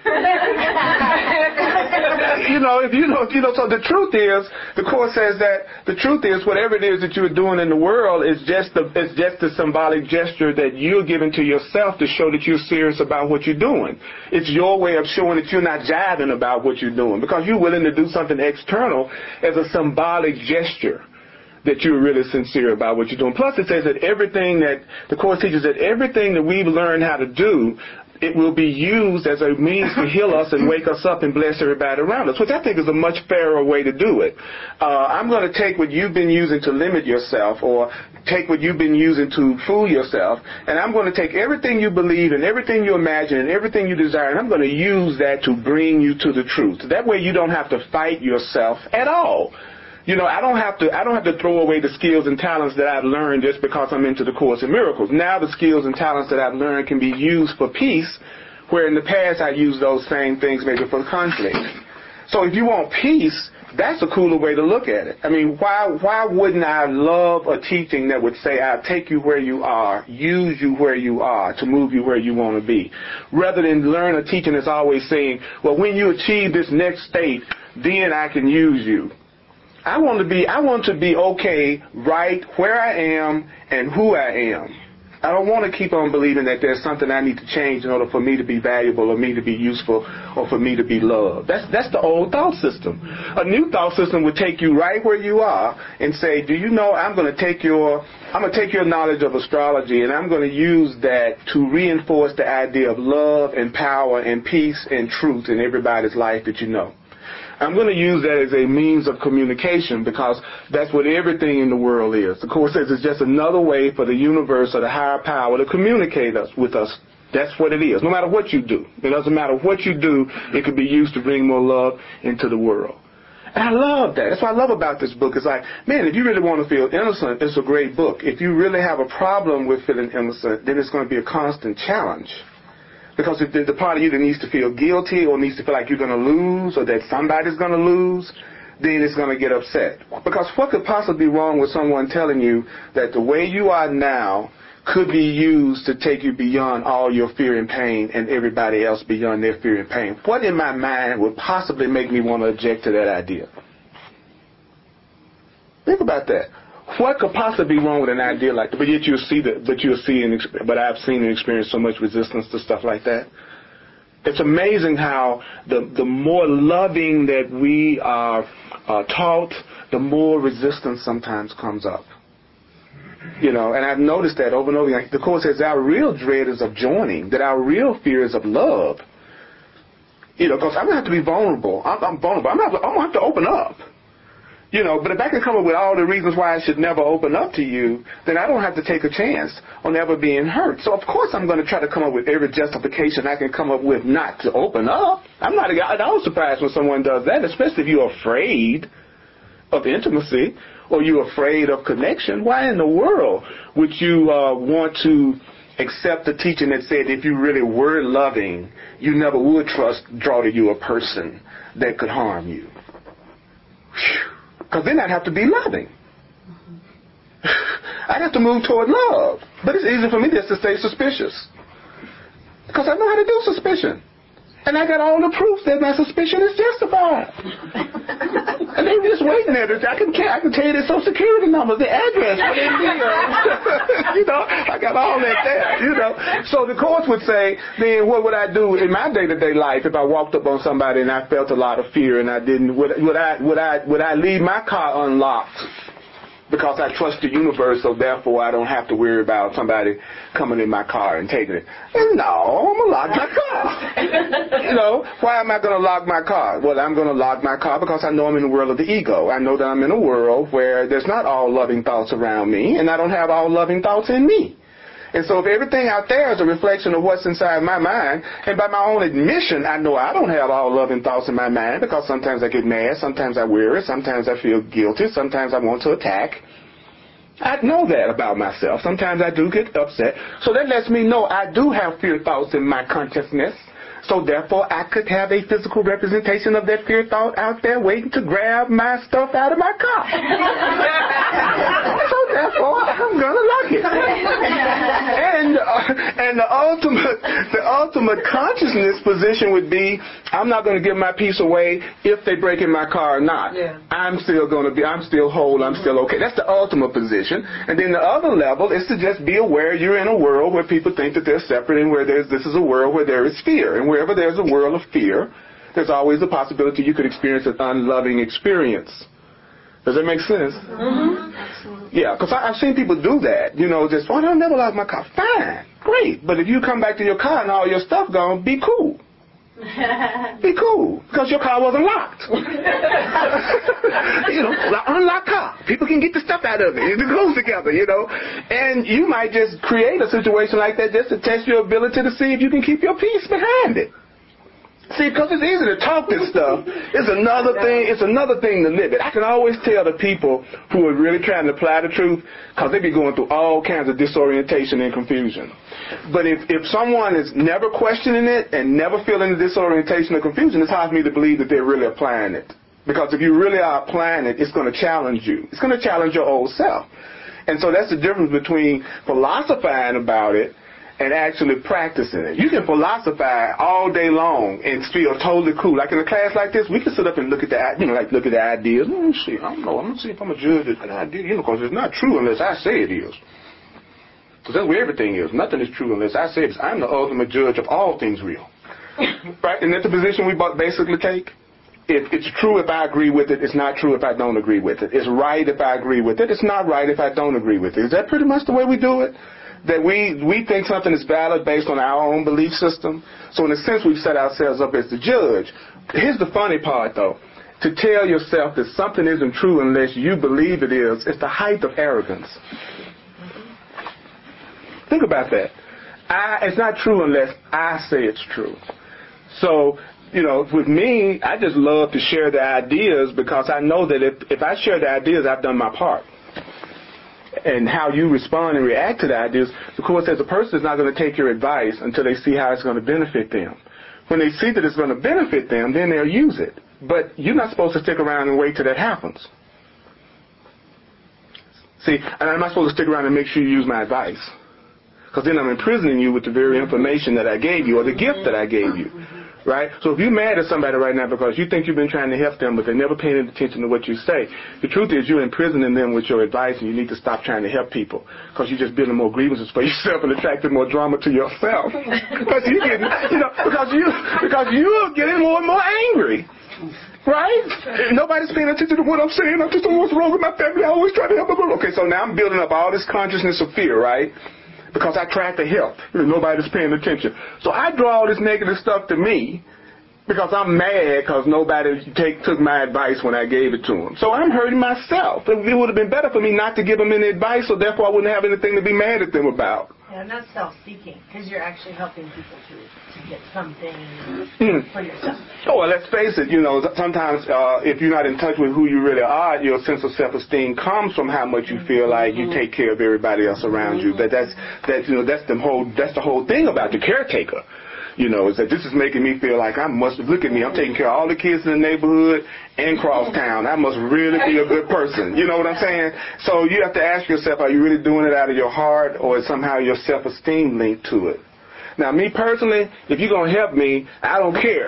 you know, if you know, you know. So the truth is, the Course says that the truth is, whatever it is that you're doing in the world is just the it's just a symbolic gesture that you're giving to yourself to show that you're serious about what you're doing. It's your way of showing that you're not jiving about what you're doing because you're willing to do something external as a symbolic gesture that you're really sincere about what you're doing. Plus, it says that everything that the Course teaches that everything that we've learned how to do, it will be used as a means to heal us and wake us up and bless everybody around us, which I think is a much fairer way to do it. Uh, I'm going to take what you've been using to limit yourself or take what you've been using to fool yourself, and I'm going to take everything you believe and everything you imagine and everything you desire, and I'm going to use that to bring you to the truth. That way you don't have to fight yourself at all. You know, I don't have to I don't have to throw away the skills and talents that I've learned just because I'm into the Course in Miracles. Now the skills and talents that I've learned can be used for peace, where in the past I used those same things maybe for conflict. So if you want peace, that's a cooler way to look at it. I mean, why why wouldn't I love a teaching that would say, I'll take you where you are, use you where you are to move you where you want to be, rather than learn a teaching that's always saying, well, when you achieve this next state, then I can use you. I want to be I want to be okay right where I am and who I am. I don't want to keep on believing that there's something I need to change in order for me to be valuable or me to be useful or for me to be loved. That's that's the old thought system. A new thought system would take you right where you are and say, do you know, I'm going to take your I'm going to take your knowledge of astrology and I'm going to use that to reinforce the idea of love and power and peace and truth in everybody's life that you know. I'm going to use that as a means of communication because that's what everything in the world is. The Course says it's just another way for the universe or the higher power to communicate us with us. That's what it is. No matter what you do. It doesn't matter what you do. It could be used to bring more love into the world. And I love that. That's what I love about this book. It's like, man, if you really want to feel innocent, it's a great book. If you really have a problem with feeling innocent, then it's going to be a constant challenge. Because if there's a part of you that needs to feel guilty or needs to feel like you're going to lose or that somebody's going to lose, then it's going to get upset. Because what could possibly be wrong with someone telling you that the way you are now could be used to take you beyond all your fear and pain and everybody else beyond their fear and pain? What in my mind would possibly make me want to object to that idea? Think about that. What could possibly be wrong with an idea like that? But yet you'll see that. But you'll see and but I've seen and experienced so much resistance to stuff like that. It's amazing how the the more loving that we are uh, taught, the more resistance sometimes comes up. You know, and I've noticed that over and over again. The Course says our real dread is of joining, that our real fear is of love. You know, because I'm going to have to be vulnerable. I'm, I'm vulnerable. I'm going to have to open up. You know, but if I can come up with all the reasons why I should never open up to you, then I don't have to take a chance on ever being hurt. So, of course, I'm going to try to come up with every justification I can come up with not to open up. I'm not at all surprised when someone does that, especially if you're afraid of intimacy or you're afraid of connection. Why in the world would you uh, want to accept the teaching that said if you really were loving, you never would trust, draw to you a person that could harm you? Whew. Because then I'd have to be loving. I'd have to move toward love. But it's easy for me just to stay suspicious. Because I know how to do suspicion. And I got all the proof that my suspicion is justified. And they're just waiting there. I can, I can tell you their social security numbers, the address, what they do. You know, I got all that there, you know. So the Course would say, then what would I do in my day-to-day life if I walked up on somebody and I felt a lot of fear and I didn't, would, would I, would I, would I leave my car unlocked? Because I trust the universe, so therefore I don't have to worry about somebody coming in my car and taking it. And no, I'm going to lock my car. You know, why am I going to lock my car? Well, I'm going to lock my car because I know I'm in the world of the ego. I know that I'm in a world where there's not all loving thoughts around me, and I don't have all loving thoughts in me. And so if everything out there is a reflection of what's inside my mind, and by my own admission, I know I don't have all loving thoughts in my mind because sometimes I get mad, sometimes I worry, sometimes I feel guilty, sometimes I want to attack. I know that about myself. Sometimes I do get upset. So that lets me know I do have fear thoughts in my consciousness. So therefore, I could have a physical representation of that fear thought out there waiting to grab my stuff out of my car. So therefore, I'm gonna lock it. And uh, and the ultimate the ultimate consciousness position would be, I'm not gonna give my piece away if they break in my car or not. Yeah. I'm still gonna be. I'm still whole. I'm still okay. That's the ultimate position. And then the other level is to just be aware you're in a world where people think that they're separate, and where there's this is a world where there is fear, and wherever there's a world of fear, there's always a possibility you could experience an unloving experience. Does that make sense? Mm-hmm. Yeah, because I've seen people do that. You know, just, oh, I'll never lock my car. Fine, great. But if you come back to your car and all your stuff gone, be cool. Be cool, because your car wasn't locked. You know, unlock car. People can get the stuff out of it. It goes together, you know. And you might just create a situation like that just to test your ability to see if you can keep your peace behind it. See, because it's easy to talk this stuff. It's another thing. It's another thing to live it. I can always tell the people who are really trying to apply the truth, because they be going through all kinds of disorientation and confusion. But if, if someone is never questioning it and never feeling the disorientation or confusion, it's hard for me to believe that they're really applying it. Because if you really are applying it, it's going to challenge you. It's going to challenge your old self. And so that's the difference between philosophizing about it and actually practicing it. You can philosophize all day long and feel totally cool. Like in a class like this, we can sit up and look at the, you know, like look at the ideas. Let me see. I don't know. I'm gonna see if I'm a judge of an idea. You know, because it's not true unless I say it is. Because that's where everything is. Nothing is true unless I say it is. I'm the ultimate judge of all things real. Right? Isn't that the position we basically take? If it's true if I agree with it, it's not true if I don't agree with it. It's right if I agree with it. It's not right if I don't agree with it. Is that pretty much the way we do it? That we, we think something is valid based on our own belief system. So in a sense, we've set ourselves up as the judge. Here's the funny part, though. To tell yourself that something isn't true unless you believe it is, it's the height of arrogance. Think about that. I, it's not true unless I say it's true. So, you know, with me, I just love to share the ideas because I know that if, if I share the ideas, I've done my part. And how you respond and react to the ideas, the Course says a person is not going to take your advice until they see how it's going to benefit them. When they see that it's going to benefit them, then they'll use it. But you're not supposed to stick around and wait till that happens. See, and I'm not supposed to stick around and make sure you use my advice. Because then I'm imprisoning you with the very information that I gave you or the gift that I gave you. Right? So if you're mad at somebody right now because you think you've been trying to help them, but they're never paying attention to what you say, the truth is you're imprisoning them with your advice, and you need to stop trying to help people because you're just building more grievances for yourself and attracting more drama to yourself. Because you getting, you know, because you because you're getting more and more angry. Right? Nobody's paying attention to what I'm saying. I just don't know what's wrong with my family. I always try to help them. Okay, so now I'm building up all this consciousness of fear, right? Because I tried to help. And nobody's paying attention. So I draw all this negative stuff to me because I'm mad because nobody take, took my advice when I gave it to them. So I'm hurting myself. It would have been better for me not to give them any advice, so therefore I wouldn't have anything to be mad at them about. Yeah, and that's self-seeking, because you're actually helping people to, to get something mm. for yourself. Oh, well, let's face it, you know, sometimes uh, if you're not in touch with who you really are, your sense of self-esteem comes from how much you feel like you take care of everybody else around you. But that's, that's, you know, that's the whole, that's the whole thing about the caretaker. You know, is that this is making me feel like I must, look at me, I'm taking care of all the kids in the neighborhood and cross town. I must really be a good person. You know what I'm saying? So you have to ask yourself, are you really doing it out of your heart, or is somehow your self-esteem linked to it? Now, me personally, if you're going to help me, I don't care.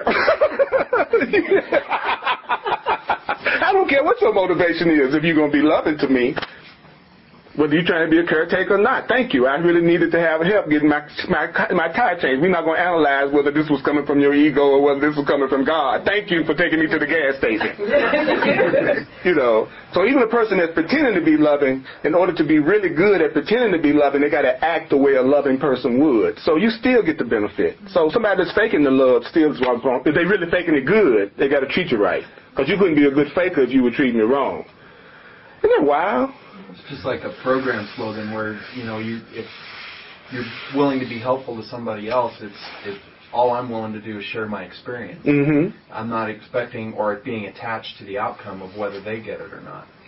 I don't care what your motivation is if you're going to be loving to me. Whether you're trying to be a caretaker or not. Thank you. I really needed to have help getting my my, my tire changed. We're not going to analyze whether this was coming from your ego or whether this was coming from God. Thank you for taking me to the gas station. You know, so even a person that's pretending to be loving, in order to be really good at pretending to be loving, they got to act the way a loving person would. So you still get the benefit. So somebody that's faking the love still is wrong. If they really faking it good, they got to treat you right. Because you couldn't be a good faker if you were treating you wrong. Isn't that wild? It's just like a program slogan where, you know, you if you're willing to be helpful to somebody else, it's it's all I'm willing to do is share my experience. Mm-hmm. I'm not expecting or being attached to the outcome of whether they get it or not.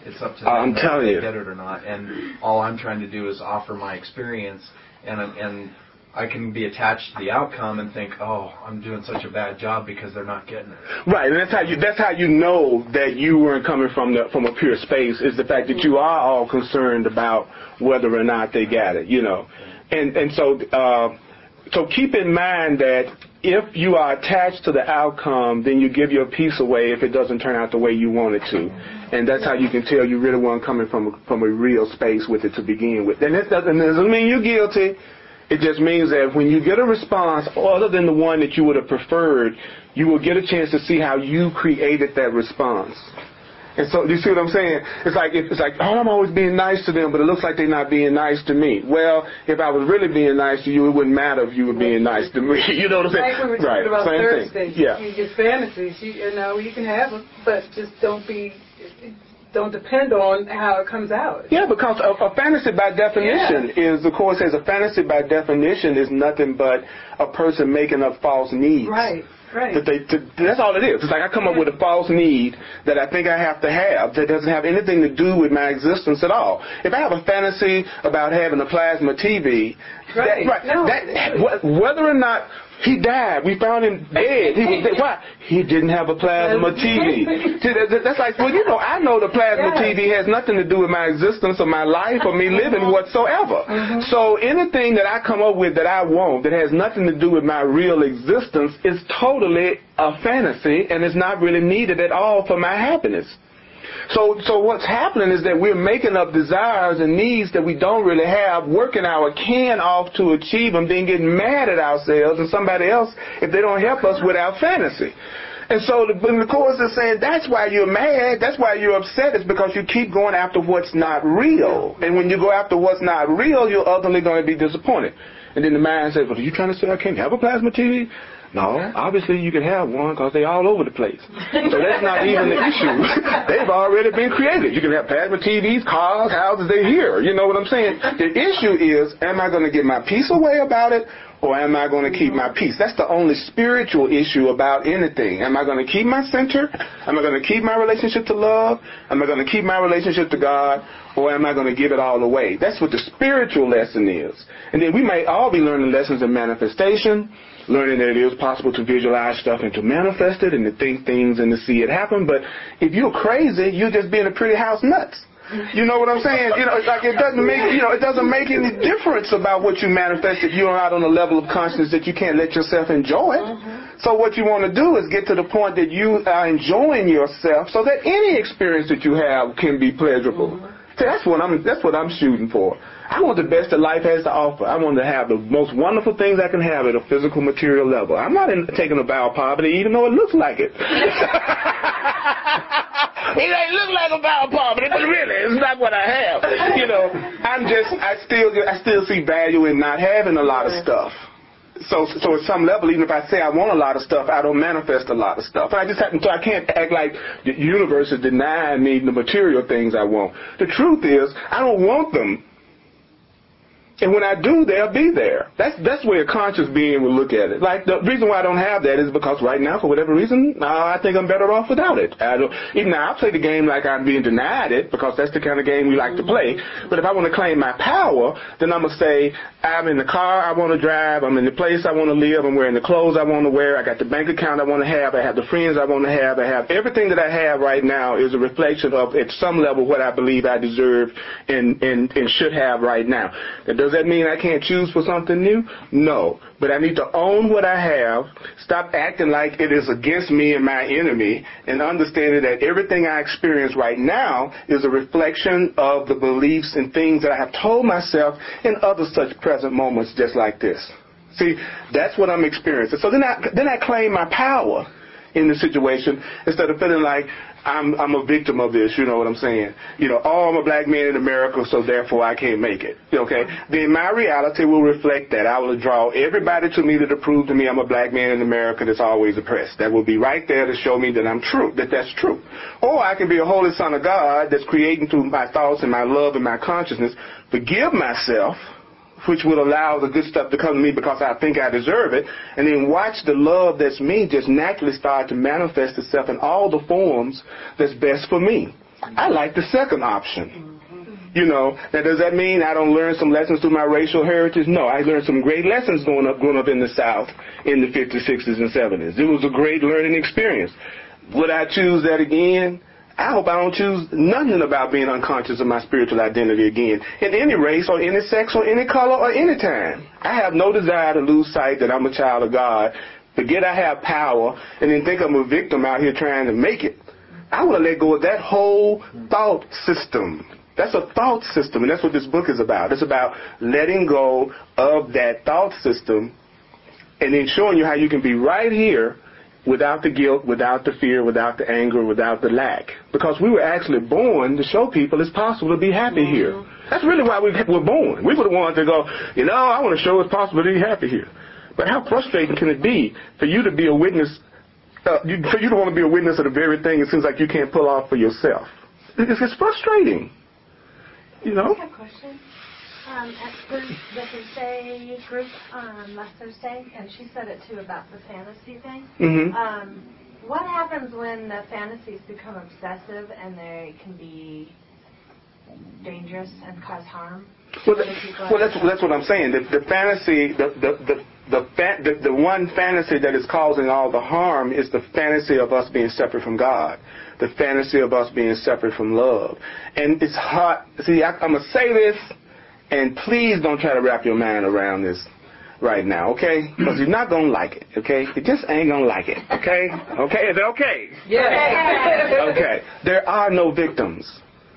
It's up to them I'm whether telling they you. get it or not. And all I'm trying to do is offer my experience, and and I can be attached to the outcome and think, oh, I'm doing such a bad job because they're not getting it. Right, and that's how you that's how you know that you weren't coming from the from a pure space, is the fact that you are all concerned about whether or not they got it, you know. And and so uh, so keep in mind that if you are attached to the outcome, then you give your peace away if it doesn't turn out the way you want it to. And that's how you can tell you really weren't coming from a, from a real space with it to begin with. And that doesn't, doesn't mean you're guilty. It just means that when you get a response other than the one that you would have preferred, you will get a chance to see how you created that response. And so, you see what I'm saying? It's like, it's like, oh, I'm always being nice to them, but it looks like they're not being nice to me. Well, if I was really being nice to you, it wouldn't matter if you were being nice to me. You know what I'm saying? Like we were talking right. about Same Thursday. thing. Yeah. You get fantasies. You, you know, you can have them, but just don't be, don't depend on how it comes out. Yeah, because a, a fantasy by definition yeah. is, of course, as a fantasy by definition is nothing but a person making up false needs. Right. Right. That they, to, that's all it is. It's like I come up with a false need that I think I have to have that doesn't have anything to do with my existence at all. If I have a fantasy about having a plasma T V, right. that, right, no. that, whether or not he died, we found him dead. He was dead. Why? He didn't have a plasma T V. See, that, that's like, well, you know, I know the plasma yeah. T V has nothing to do with my existence or my life or me living whatsoever. Mm-hmm. So anything that I come up with that I want that has nothing to do with my real existence is totally a fantasy and is not really needed at all for my happiness. So so what's happening is that we're making up desires and needs that we don't really have, working our can off to achieve them, then getting mad at ourselves and somebody else if they don't help us with our fantasy. And so the, the Course is saying that's why you're mad, that's why you're upset, is because you keep going after what's not real. And when you go after what's not real, you're ultimately going to be disappointed. And then the mind says, well, are you trying to say I can't have a plasma T V? No, obviously you can have one because they're all over the place. So that's not even the issue. They've already been created. You can have plasma T Vs, cars, houses, they're here. You know what I'm saying? The issue is, am I going to get my peace away about it, or am I going to keep my peace? That's the only spiritual issue about anything. Am I going to keep my center? Am I going to keep my relationship to love? Am I going to keep my relationship to God? Or am I going to give it all away? That's what the spiritual lesson is. And then we may all be learning lessons in manifestation, learning that it is possible to visualize stuff and to manifest it and to think things and to see it happen. But if you're crazy, you're just being a pretty house nuts. You know what I'm saying? You know, it's like it doesn't make you know it doesn't make any difference about what you manifest if you're not on a level of consciousness that you can't let yourself enjoy it. Mm-hmm. So what you want to do is get to the point that you are enjoying yourself, so that any experience that you have can be pleasurable. Mm-hmm. So that's what I'm that's what I'm shooting for. I want the best that life has to offer. I want to have the most wonderful things I can have at a physical, material level. I'm not in, taking a vow of poverty, even though it looks like it. It ain't look like a vow of poverty, but really, it's not what I have. You know, I'm just, I still, I still see value in not having a lot of stuff. So, so at some level, even if I say I want a lot of stuff, I don't manifest a lot of stuff. I just happen to, I can't act like the universe is denying me the material things I want. The truth is, I don't want them. And when I do, they'll be there. That's that's where a conscious being will look at it. Like, the reason why I don't have that is because right now, for whatever reason, uh, I think I'm better off without it. I don't, even now, I play the game like I'm being denied it, because that's the kind of game we like to play. But if I want to claim my power, then I'm going to say, I'm in the car I want to drive, I'm in the place I want to live, I'm wearing the clothes I want to wear, I got the bank account I want to have, I have the friends I want to have, I have everything that I have right now is a reflection of, at some level, what I believe I deserve and, and, and should have right now. That does that mean I can't choose for something new? No. But I need to own what I have, stop acting like it is against me and my enemy, and understanding that everything I experience right now is a reflection of the beliefs and things that I have told myself in other such present moments just like this. See, that's what I'm experiencing. So then I, then I claim my power in the situation instead of feeling like I'm, I'm a victim of this, you know what I'm saying? You know, oh, I'm a black man in America, so therefore I can't make it. Okay? Then my reality will reflect that. I will draw everybody to me to prove to me I'm a black man in America that's always oppressed. That will be right there to show me that I'm true, that that's true. Or I can be a holy son of God that's creating through my thoughts and my love and my consciousness, forgive myself, which will allow the good stuff to come to me because I think I deserve it, and then watch the love that's me just naturally start to manifest itself in all the forms that's best for me. I like the second option. You know, now does that mean I don't learn some lessons through my racial heritage? No, I learned some great lessons growing up, growing up in the South in the fifties, sixties, and seventies. It was a great learning experience. Would I choose that again? I hope I don't choose nothing about being unconscious of my spiritual identity again, in any race or any sex or any color or any time. I have no desire to lose sight that I'm a child of God, forget I have power, and then think I'm a victim out here trying to make it. I want to let go of that whole thought system. That's a thought system, and that's what this book is about. It's about letting go of that thought system and then showing you how you can be right here without the guilt, without the fear, without the anger, without the lack. Because we were actually born to show people it's possible to be happy here. That's really why we were born. We were the ones to go, you know, I want to show it's possible to be happy here. But how frustrating can it be for you to be a witness, uh, you, for you to want to be a witness of the very thing it seems like you can't pull off for yourself? It's, it's frustrating. You know? I have a question. Um, at the, the Thursday group um, last Thursday, and she said it too about the fantasy thing. Mm-hmm. Um, what happens when the fantasies become obsessive and they can be dangerous and cause harm? Well, that, well that's that's what I'm saying. The, the fantasy, the the the the, fa- the the one fantasy that is causing all the harm is the fantasy of us being separate from God. The fantasy of us being separate from love. And it's hard. See, I, I'm going to say this, and please don't try to wrap your mind around this right now, okay? Because you're not going to like it, okay? You just ain't going to like it, okay? Okay? Is it okay? Yeah. Okay. There are no victims.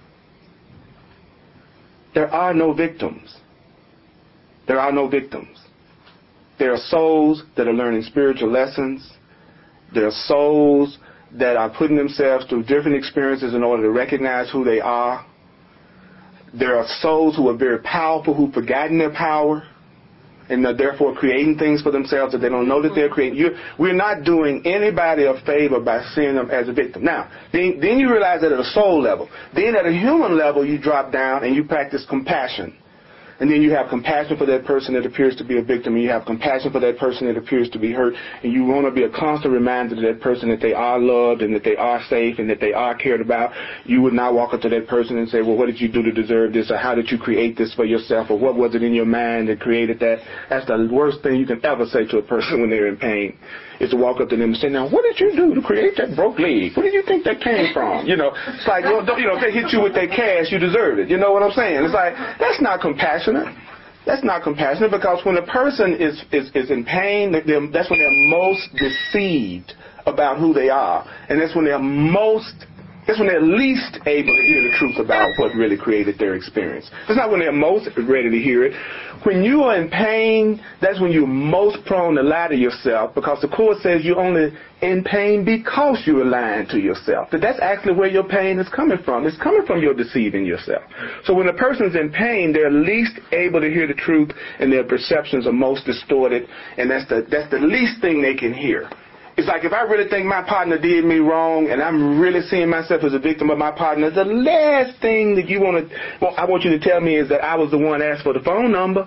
There are no victims. There are no victims. There are souls that are learning spiritual lessons. There are souls that are putting themselves through different experiences in order to recognize who they are. There are souls who are very powerful, who've forgotten their power, and are therefore creating things for themselves that they don't know that they're creating. You're, we're not doing anybody a favor by seeing them as a victim. Now, then, then you realize that at a soul level. Then at a human level, you drop down and you practice compassion. And then you have compassion for that person that appears to be a victim, and you have compassion for that person that appears to be hurt, and you want to be a constant reminder to that person that they are loved and that they are safe and that they are cared about. You would not walk up to that person and say, well, what did you do to deserve this, or how did you create this for yourself, or what was it in your mind that created that? That's the worst thing you can ever say to a person when they're in pain, is to walk up to them and say, now, what did you do to create that broke leg? Where did you think that came from? You know, it's like, you know, you know if they hit you with their cash, you deserve it. You know what I'm saying? It's like, that's not compassionate. That's not compassionate, because when a person is, is, is in pain, that's when they're most deceived about who they are. And that's when they're most, that's when they're least able to hear the truth about what really created their experience. That's not when they're most ready to hear it. When you are in pain, that's when you're most prone to lie to yourself, because the Course says you're only in pain because you are lying to yourself. That that's actually where your pain is coming from. It's coming from your deceiving yourself. So when a person's in pain, they're least able to hear the truth, and their perceptions are most distorted, and that's the that's the least thing they can hear. It's like if I really think my partner did me wrong and I'm really seeing myself as a victim of my partner, the last thing that you want to, well, I want you to tell me is that I was the one that asked for the phone number.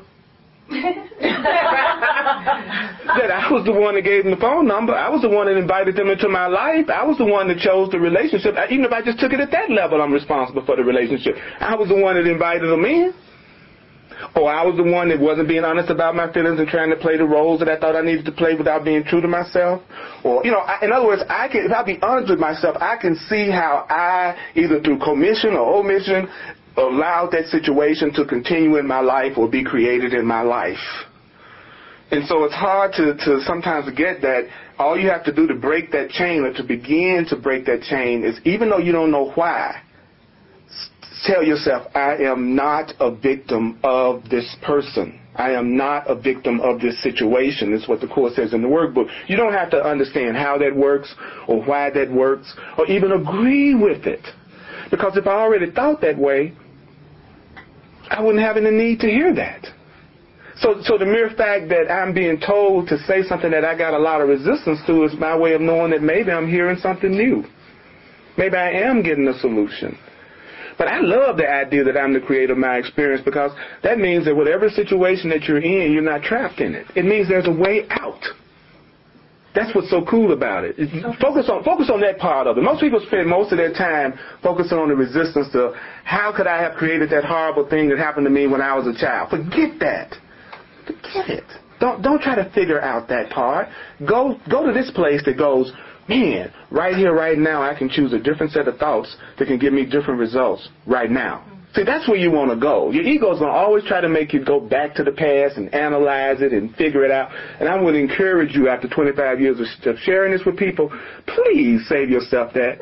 That I was the one that gave them the phone number. I was the one that invited them into my life. I was the one that chose the relationship. Even if I just took it at that level, I'm responsible for the relationship. I was the one that invited them in. Or I was the one that wasn't being honest about my feelings and trying to play the roles that I thought I needed to play without being true to myself. Or, you know, I, in other words, I can, if I be honest with myself, I can see how I, either through commission or omission, allowed that situation to continue in my life or be created in my life. And so it's hard to, to sometimes get that all you have to do to break that chain, or to begin to break that chain, is, even though you don't know why, tell yourself, I am not a victim of this person. I am not a victim of this situation. That's what the Course says in the workbook. You don't have to understand how that works or why that works or even agree with it. Because if I already thought that way, I wouldn't have any need to hear that. So, so the mere fact that I'm being told to say something that I got a lot of resistance to is my way of knowing that maybe I'm hearing something new. Maybe I am getting a solution. But I love the idea that I'm the creator of my experience, because that means that whatever situation that you're in, you're not trapped in it. It means there's a way out. That's what's so cool about it. Focus on focus on that part of it. Most people spend most of their time focusing on the resistance to how could I have created that horrible thing that happened to me when I was a child. Forget that. Forget it. Don't don't try to figure out that part. Go go to this place that goes, man, right here, right now, I can choose a different set of thoughts that can give me different results right now. See, that's where you want to go. Your ego's going to always try to make you go back to the past and analyze it and figure it out. And I'm going to encourage you after twenty-five years of sharing this with people, please save yourself that.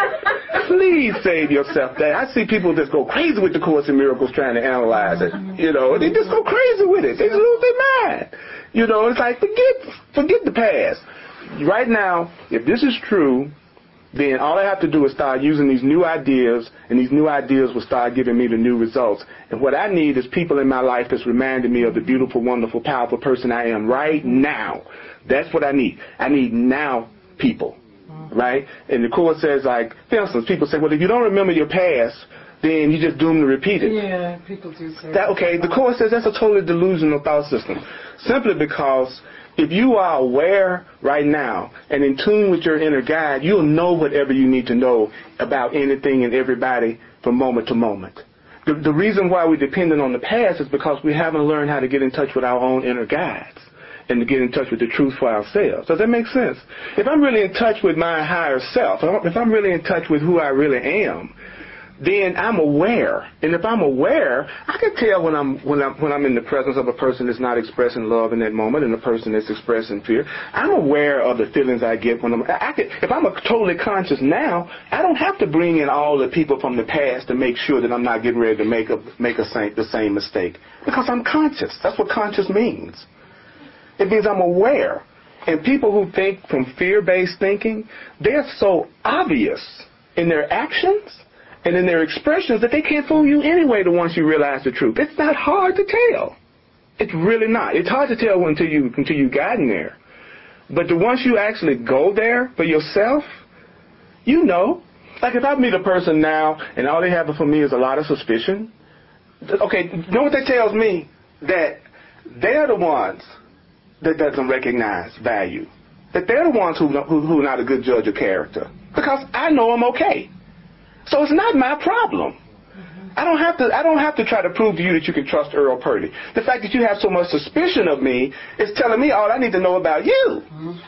Please save yourself that. I see people just go crazy with the Course in Miracles trying to analyze it. You know, they just go crazy with it. They just lose their mind. You know, it's like, forget, forget the past. Right now, if this is true, then all I have to do is start using these new ideas, and these new ideas will start giving me the new results. And what I need is people in my life that's reminding me of the beautiful, wonderful, powerful person I am right now. That's what I need. I need now people, right? And the Course says, like, for instance, people say, well, if you don't remember your past, then you're just doomed to repeat it. Yeah, people do say that. Okay, the Course says that's a totally delusional thought system, simply because if you are aware right now and in tune with your inner guide, you'll know whatever you need to know about anything and everybody from moment to moment. The, the reason why we're dependent on the past is because we haven't learned how to get in touch with our own inner guides and to get in touch with the truth for ourselves. Does that make sense? If I'm really in touch with my higher self, if I'm really in touch with who I really am, then I'm aware. And if I'm aware, I can tell when I'm when I'm when I'm in the presence of a person that's not expressing love in that moment and a person that's expressing fear. I'm aware of the feelings I get when I'm I can, if I'm a totally conscious now, I don't have to bring in all the people from the past to make sure that I'm not getting ready to make a make a same, the same mistake, because I'm conscious. That's what conscious means. It means I'm aware. And people who think from fear-based thinking, they're so obvious in their actions and in their expressions that they can't fool you anyway once you realize the truth. It's not hard to tell. It's really not. It's hard to tell until you until you've gotten there. But the once you actually go there for yourself, you know. Like if I meet a person now and all they have for me is a lot of suspicion, okay, you know what that tells me? That they're the ones that doesn't recognize value. That they're the ones who, who, who are not a good judge of character. Because I know I'm okay. So it's not my problem. I don't have to I don't have to try to prove to you that you can trust Earl Purdy. The fact that you have so much suspicion of me is telling me all I need to know about you.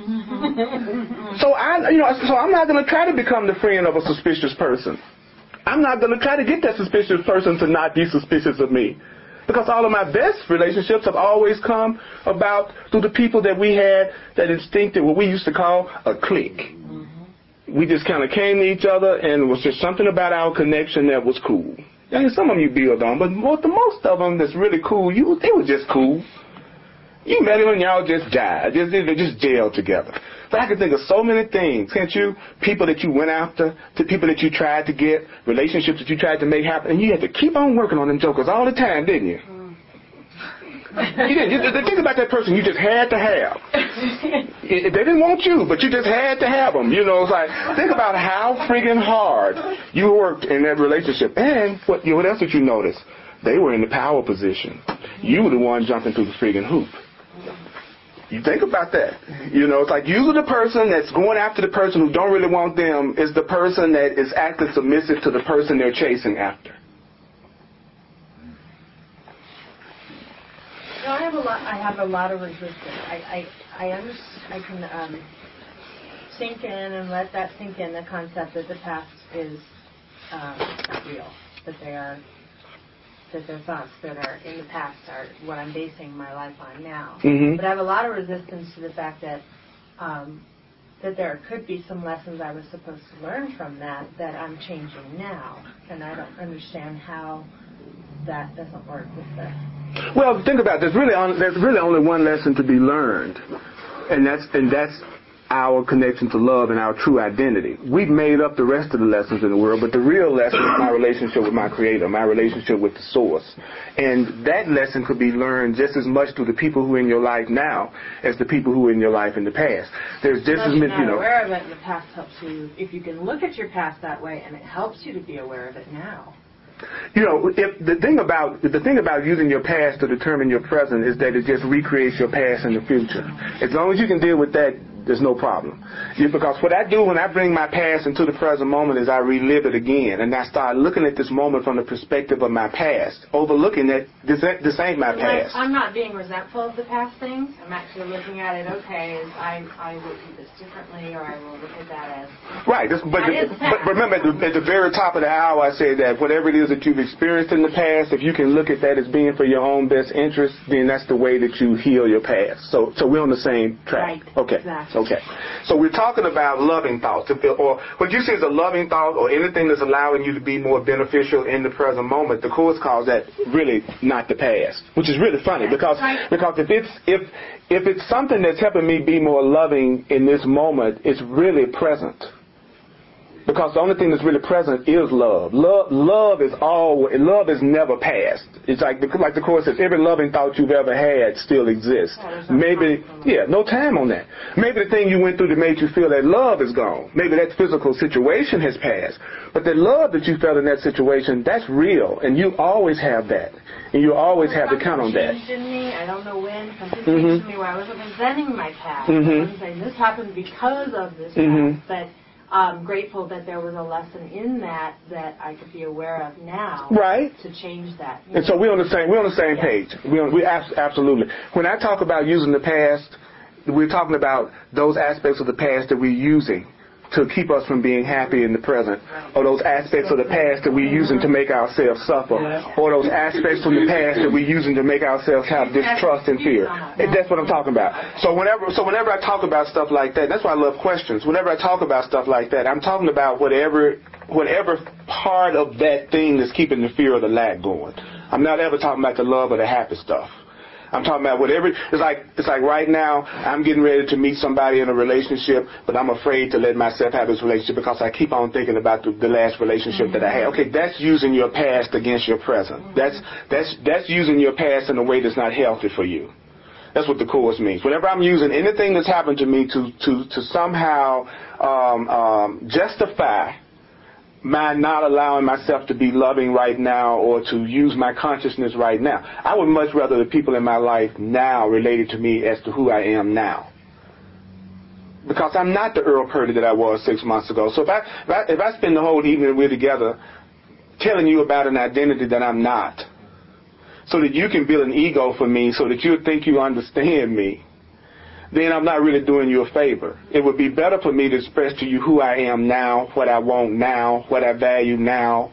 so I you know so I'm not going to try to become the friend of a suspicious person. I'm not going to try to get that suspicious person to not be suspicious of me. Because all of my best relationships have always come about through the people that we had that instinctive, what we used to call a clique. We just kind of came to each other, and it was just something about our connection that was cool. I mean, some of them you build on, but most, the most of them that's really cool, you they were just cool. You met them and y'all just died. Just, they just jailed together. But I can think of so many things, can't you? People that you went after, to people that you tried to get, relationships that you tried to make happen, and you had to keep on working on them jokers all the time, didn't you? You didn't. You, the thing about that person, you just had to have. They didn't want you, but you just had to have them. You know, it's like, think about how freaking hard you worked in that relationship. And what, what else did you notice? They were in the power position. You were the one jumping through the freaking hoop. You think about that. You know, it's like usually the person that's going after the person who don't really want them is the person that is acting submissive to the person they're chasing after. No, I have a lot. I have a lot of resistance. I I I, under, I can um, sink in and let that sink in. The concept that the past is um, not real. That they are. That their thoughts that are in the past are what I'm basing my life on now. Mm-hmm. But I have a lot of resistance to the fact that um, that there could be some lessons I was supposed to learn from that that I'm changing now, and I don't understand how that doesn't work with the. Well, think about it. There's really on, there's really only one lesson to be learned, and that's and that's our connection to love and our true identity. We've made up the rest of the lessons in the world, but the real lesson is my relationship with my Creator, my relationship with the Source. And that lesson could be learned just as much through the people who are in your life now as the people who were in your life in the past. There's just as many, you know. Aware of it in the past helps you. If you can look at your past that way, and it helps you to be aware of it now. You know, if the thing about the thing about using your past to determine your present is that it just recreates your past in the future. As long as you can deal with that There's no problem. Yeah, because what I do when I bring my past into the present moment is I relive it again, and I start looking at this moment from the perspective of my past, overlooking that this, this ain't my past. I'm not being resentful of the past things. I'm actually looking at it, okay, as I, I will do this differently, or I will look at that as... Right, this, but, the, but remember, at the, at the very top of the hour, I say that whatever it is that you've experienced in the past, if you can look at that as being for your own best interest, then that's the way that you heal your past. So, so we're on the same track. Right. Okay. Exactly. Okay. So we're talking about loving thoughts, or what you see as a loving thought, or anything that's allowing you to be more beneficial in the present moment. The Course calls that really not the past, which is really funny because because if it's if if it's something that's helping me be more loving in this moment, it's really present. Because the only thing that's really present is love. Love, love is all. Love is never past. It's like the, like the Course says, every loving thought you've ever had still exists. Oh, no Maybe, yeah, no time on that. Maybe the thing you went through that made you feel that love is gone. Maybe that physical situation has passed. But the love that you felt in that situation, that's real, and you always have that, and you always have to count on that. Something changed in me. I don't know when. Something Mm-hmm. changed in me where I wasn't resenting my past. Mm-hmm. I wasn't saying this happened because of this Mm-hmm. past, but. I'm grateful that there was a lesson in that that I could be aware of now. Right. To change that. And so we're on the same we're on the same Yeah. page. We on, we abs- absolutely. When I talk about using the past, we're talking about those aspects of the past that we're using to keep us from being happy in the present, or those aspects of the past that we're using to make ourselves suffer, or those aspects from the past that we're using to make ourselves have distrust and fear. And that's what I'm talking about. So whenever, so whenever I talk about stuff like that, that's why I love questions. Whenever I talk about stuff like that, I'm talking about whatever, whatever part of that thing that's keeping the fear or the lack going. I'm not ever talking about the love or the happy stuff. I'm talking about whatever. It's like it's like right now I'm getting ready to meet somebody in a relationship, but I'm afraid to let myself have this relationship because I keep on thinking about the, the last relationship that I had. Okay, that's using your past against your present. That's that's that's using your past in a way that's not healthy for you. That's what the Course means. Whenever I'm using anything that's happened to me to to to somehow um, um, justify my not allowing myself to be loving right now or to use my consciousness right now. I would much rather the people in my life now related to me as to who I am now. Because I'm not the Earl Purdy that I was six months ago. So if I, if I, if I spend the whole evening we're together telling you about an identity that I'm not, so that you can build an ego for me so that you'll think you understand me, then I'm not really doing you a favor. It would be better for me to express to you who I am now, what I want now, what I value now,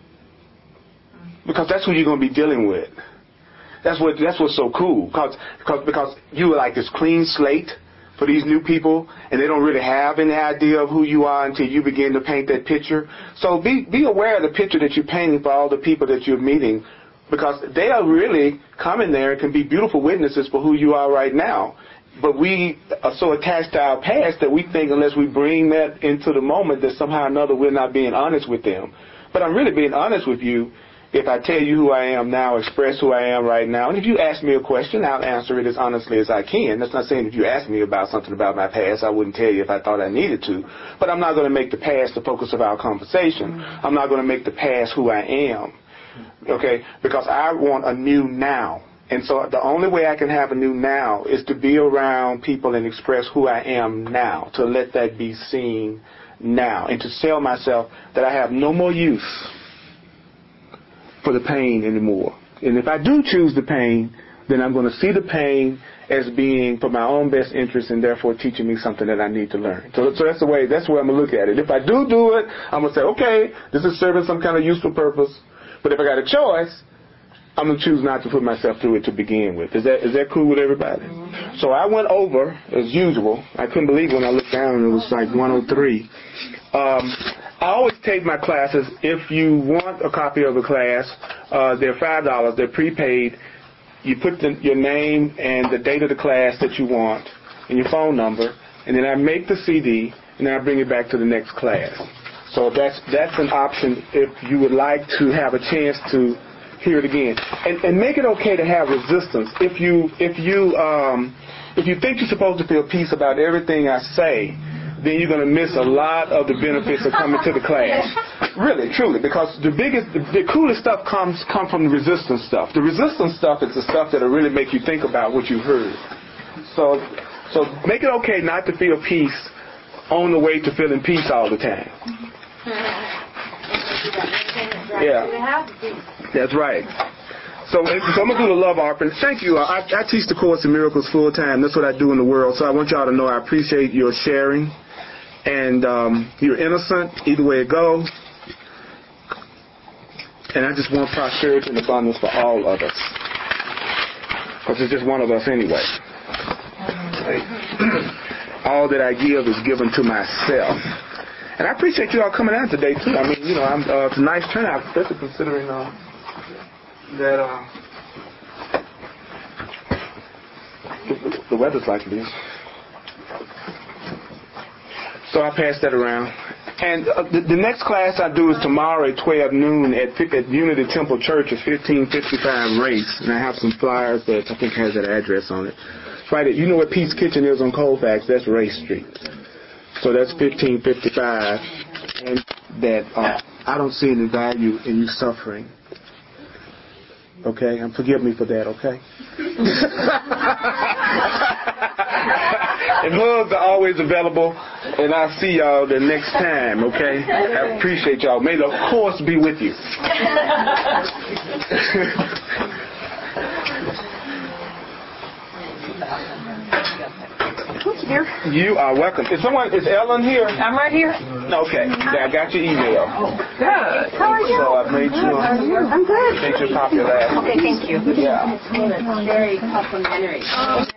because that's who you're going to be dealing with. That's what that's what's so cool, because because because you are like this clean slate for these new people, and they don't really have any idea of who you are until you begin to paint that picture. So be be aware of the picture that you're painting for all the people that you're meeting, because they are really coming there and can be beautiful witnesses for who you are right now. But we are so attached to our past that we think unless we bring that into the moment that somehow or another we're not being honest with them. But I'm really being honest with you if I tell you who I am now, express who I am right now. And if you ask me a question, I'll answer it as honestly as I can. That's not saying if you ask me about something about my past, I wouldn't tell you if I thought I needed to. But I'm not going to make the past the focus of our conversation. I'm not going to make the past who I am. Okay? Because I want a new now. And so the only way I can have a new now is to be around people and express who I am now, to let that be seen now, and to tell myself that I have no more use for the pain anymore. And if I do choose the pain, then I'm going to see the pain as being for my own best interest and therefore teaching me something that I need to learn. So, so that's the way, that's the way I'm going to look at it. If I do do it, I'm going to say, okay, this is serving some kind of useful purpose. But if I got a choice, I'm going to choose not to put myself through it to begin with. Is that is that cool with everybody? Mm-hmm. So I went over, as usual. I couldn't believe when I looked down and it was like one oh three. Um, I always take my classes. If you want a copy of a class, uh, they're five dollars. They're prepaid. You put the, your name and the date of the class that you want and your phone number, and then I make the C D, and then I bring it back to the next class. So that's that's an option if you would like to have a chance to hear it again, and, and make it okay to have resistance. If you if you um, if you think you're supposed to feel peace about everything I say, then you're going to miss a lot of the benefits of coming to the class. Really, truly, because the biggest, the, the coolest stuff comes come from the resistance stuff. The resistance stuff is the stuff that'll really make you think about what you heard. So, So make it okay not to feel peace on the way to feeling peace all the time. Yeah, that's right. So, so I'm going to do the love offering. Thank you. I, I teach the Course in Miracles full time. That's what I do in the world. So I want y'all to know I appreciate your sharing. And um, you're innocent, either way it goes. And I just want prosperity and abundance for all of us. Because it's just one of us anyway. All that I give is given to myself. And I appreciate you all coming out today, too. I mean, you know, I'm, uh, it's a nice turnout, especially considering uh, that uh, the, the weather's like it is. So I pass that around. And uh, the, the next class I do is tomorrow at twelve noon at, at Unity Temple Church at fifteen fifty-five Race. And I have some flyers that I think has that address on it. It's right at, you know where Pete's Kitchen is on Colfax? That's Race Street. So that's fifteen fifty-five. And that uh, I don't see any value in you suffering. Okay? And forgive me for that, okay? And hugs are always available. And I'll see y'all the next time, okay? I appreciate y'all. May the Course be with you. Here. You are welcome. Is someone, is Ellen here? I'm right here. Okay. Yeah, I got your email. Good. How are you? So I made you, I'm good. made you a copy of that. Okay, thank you. Yeah. It's very complimentary.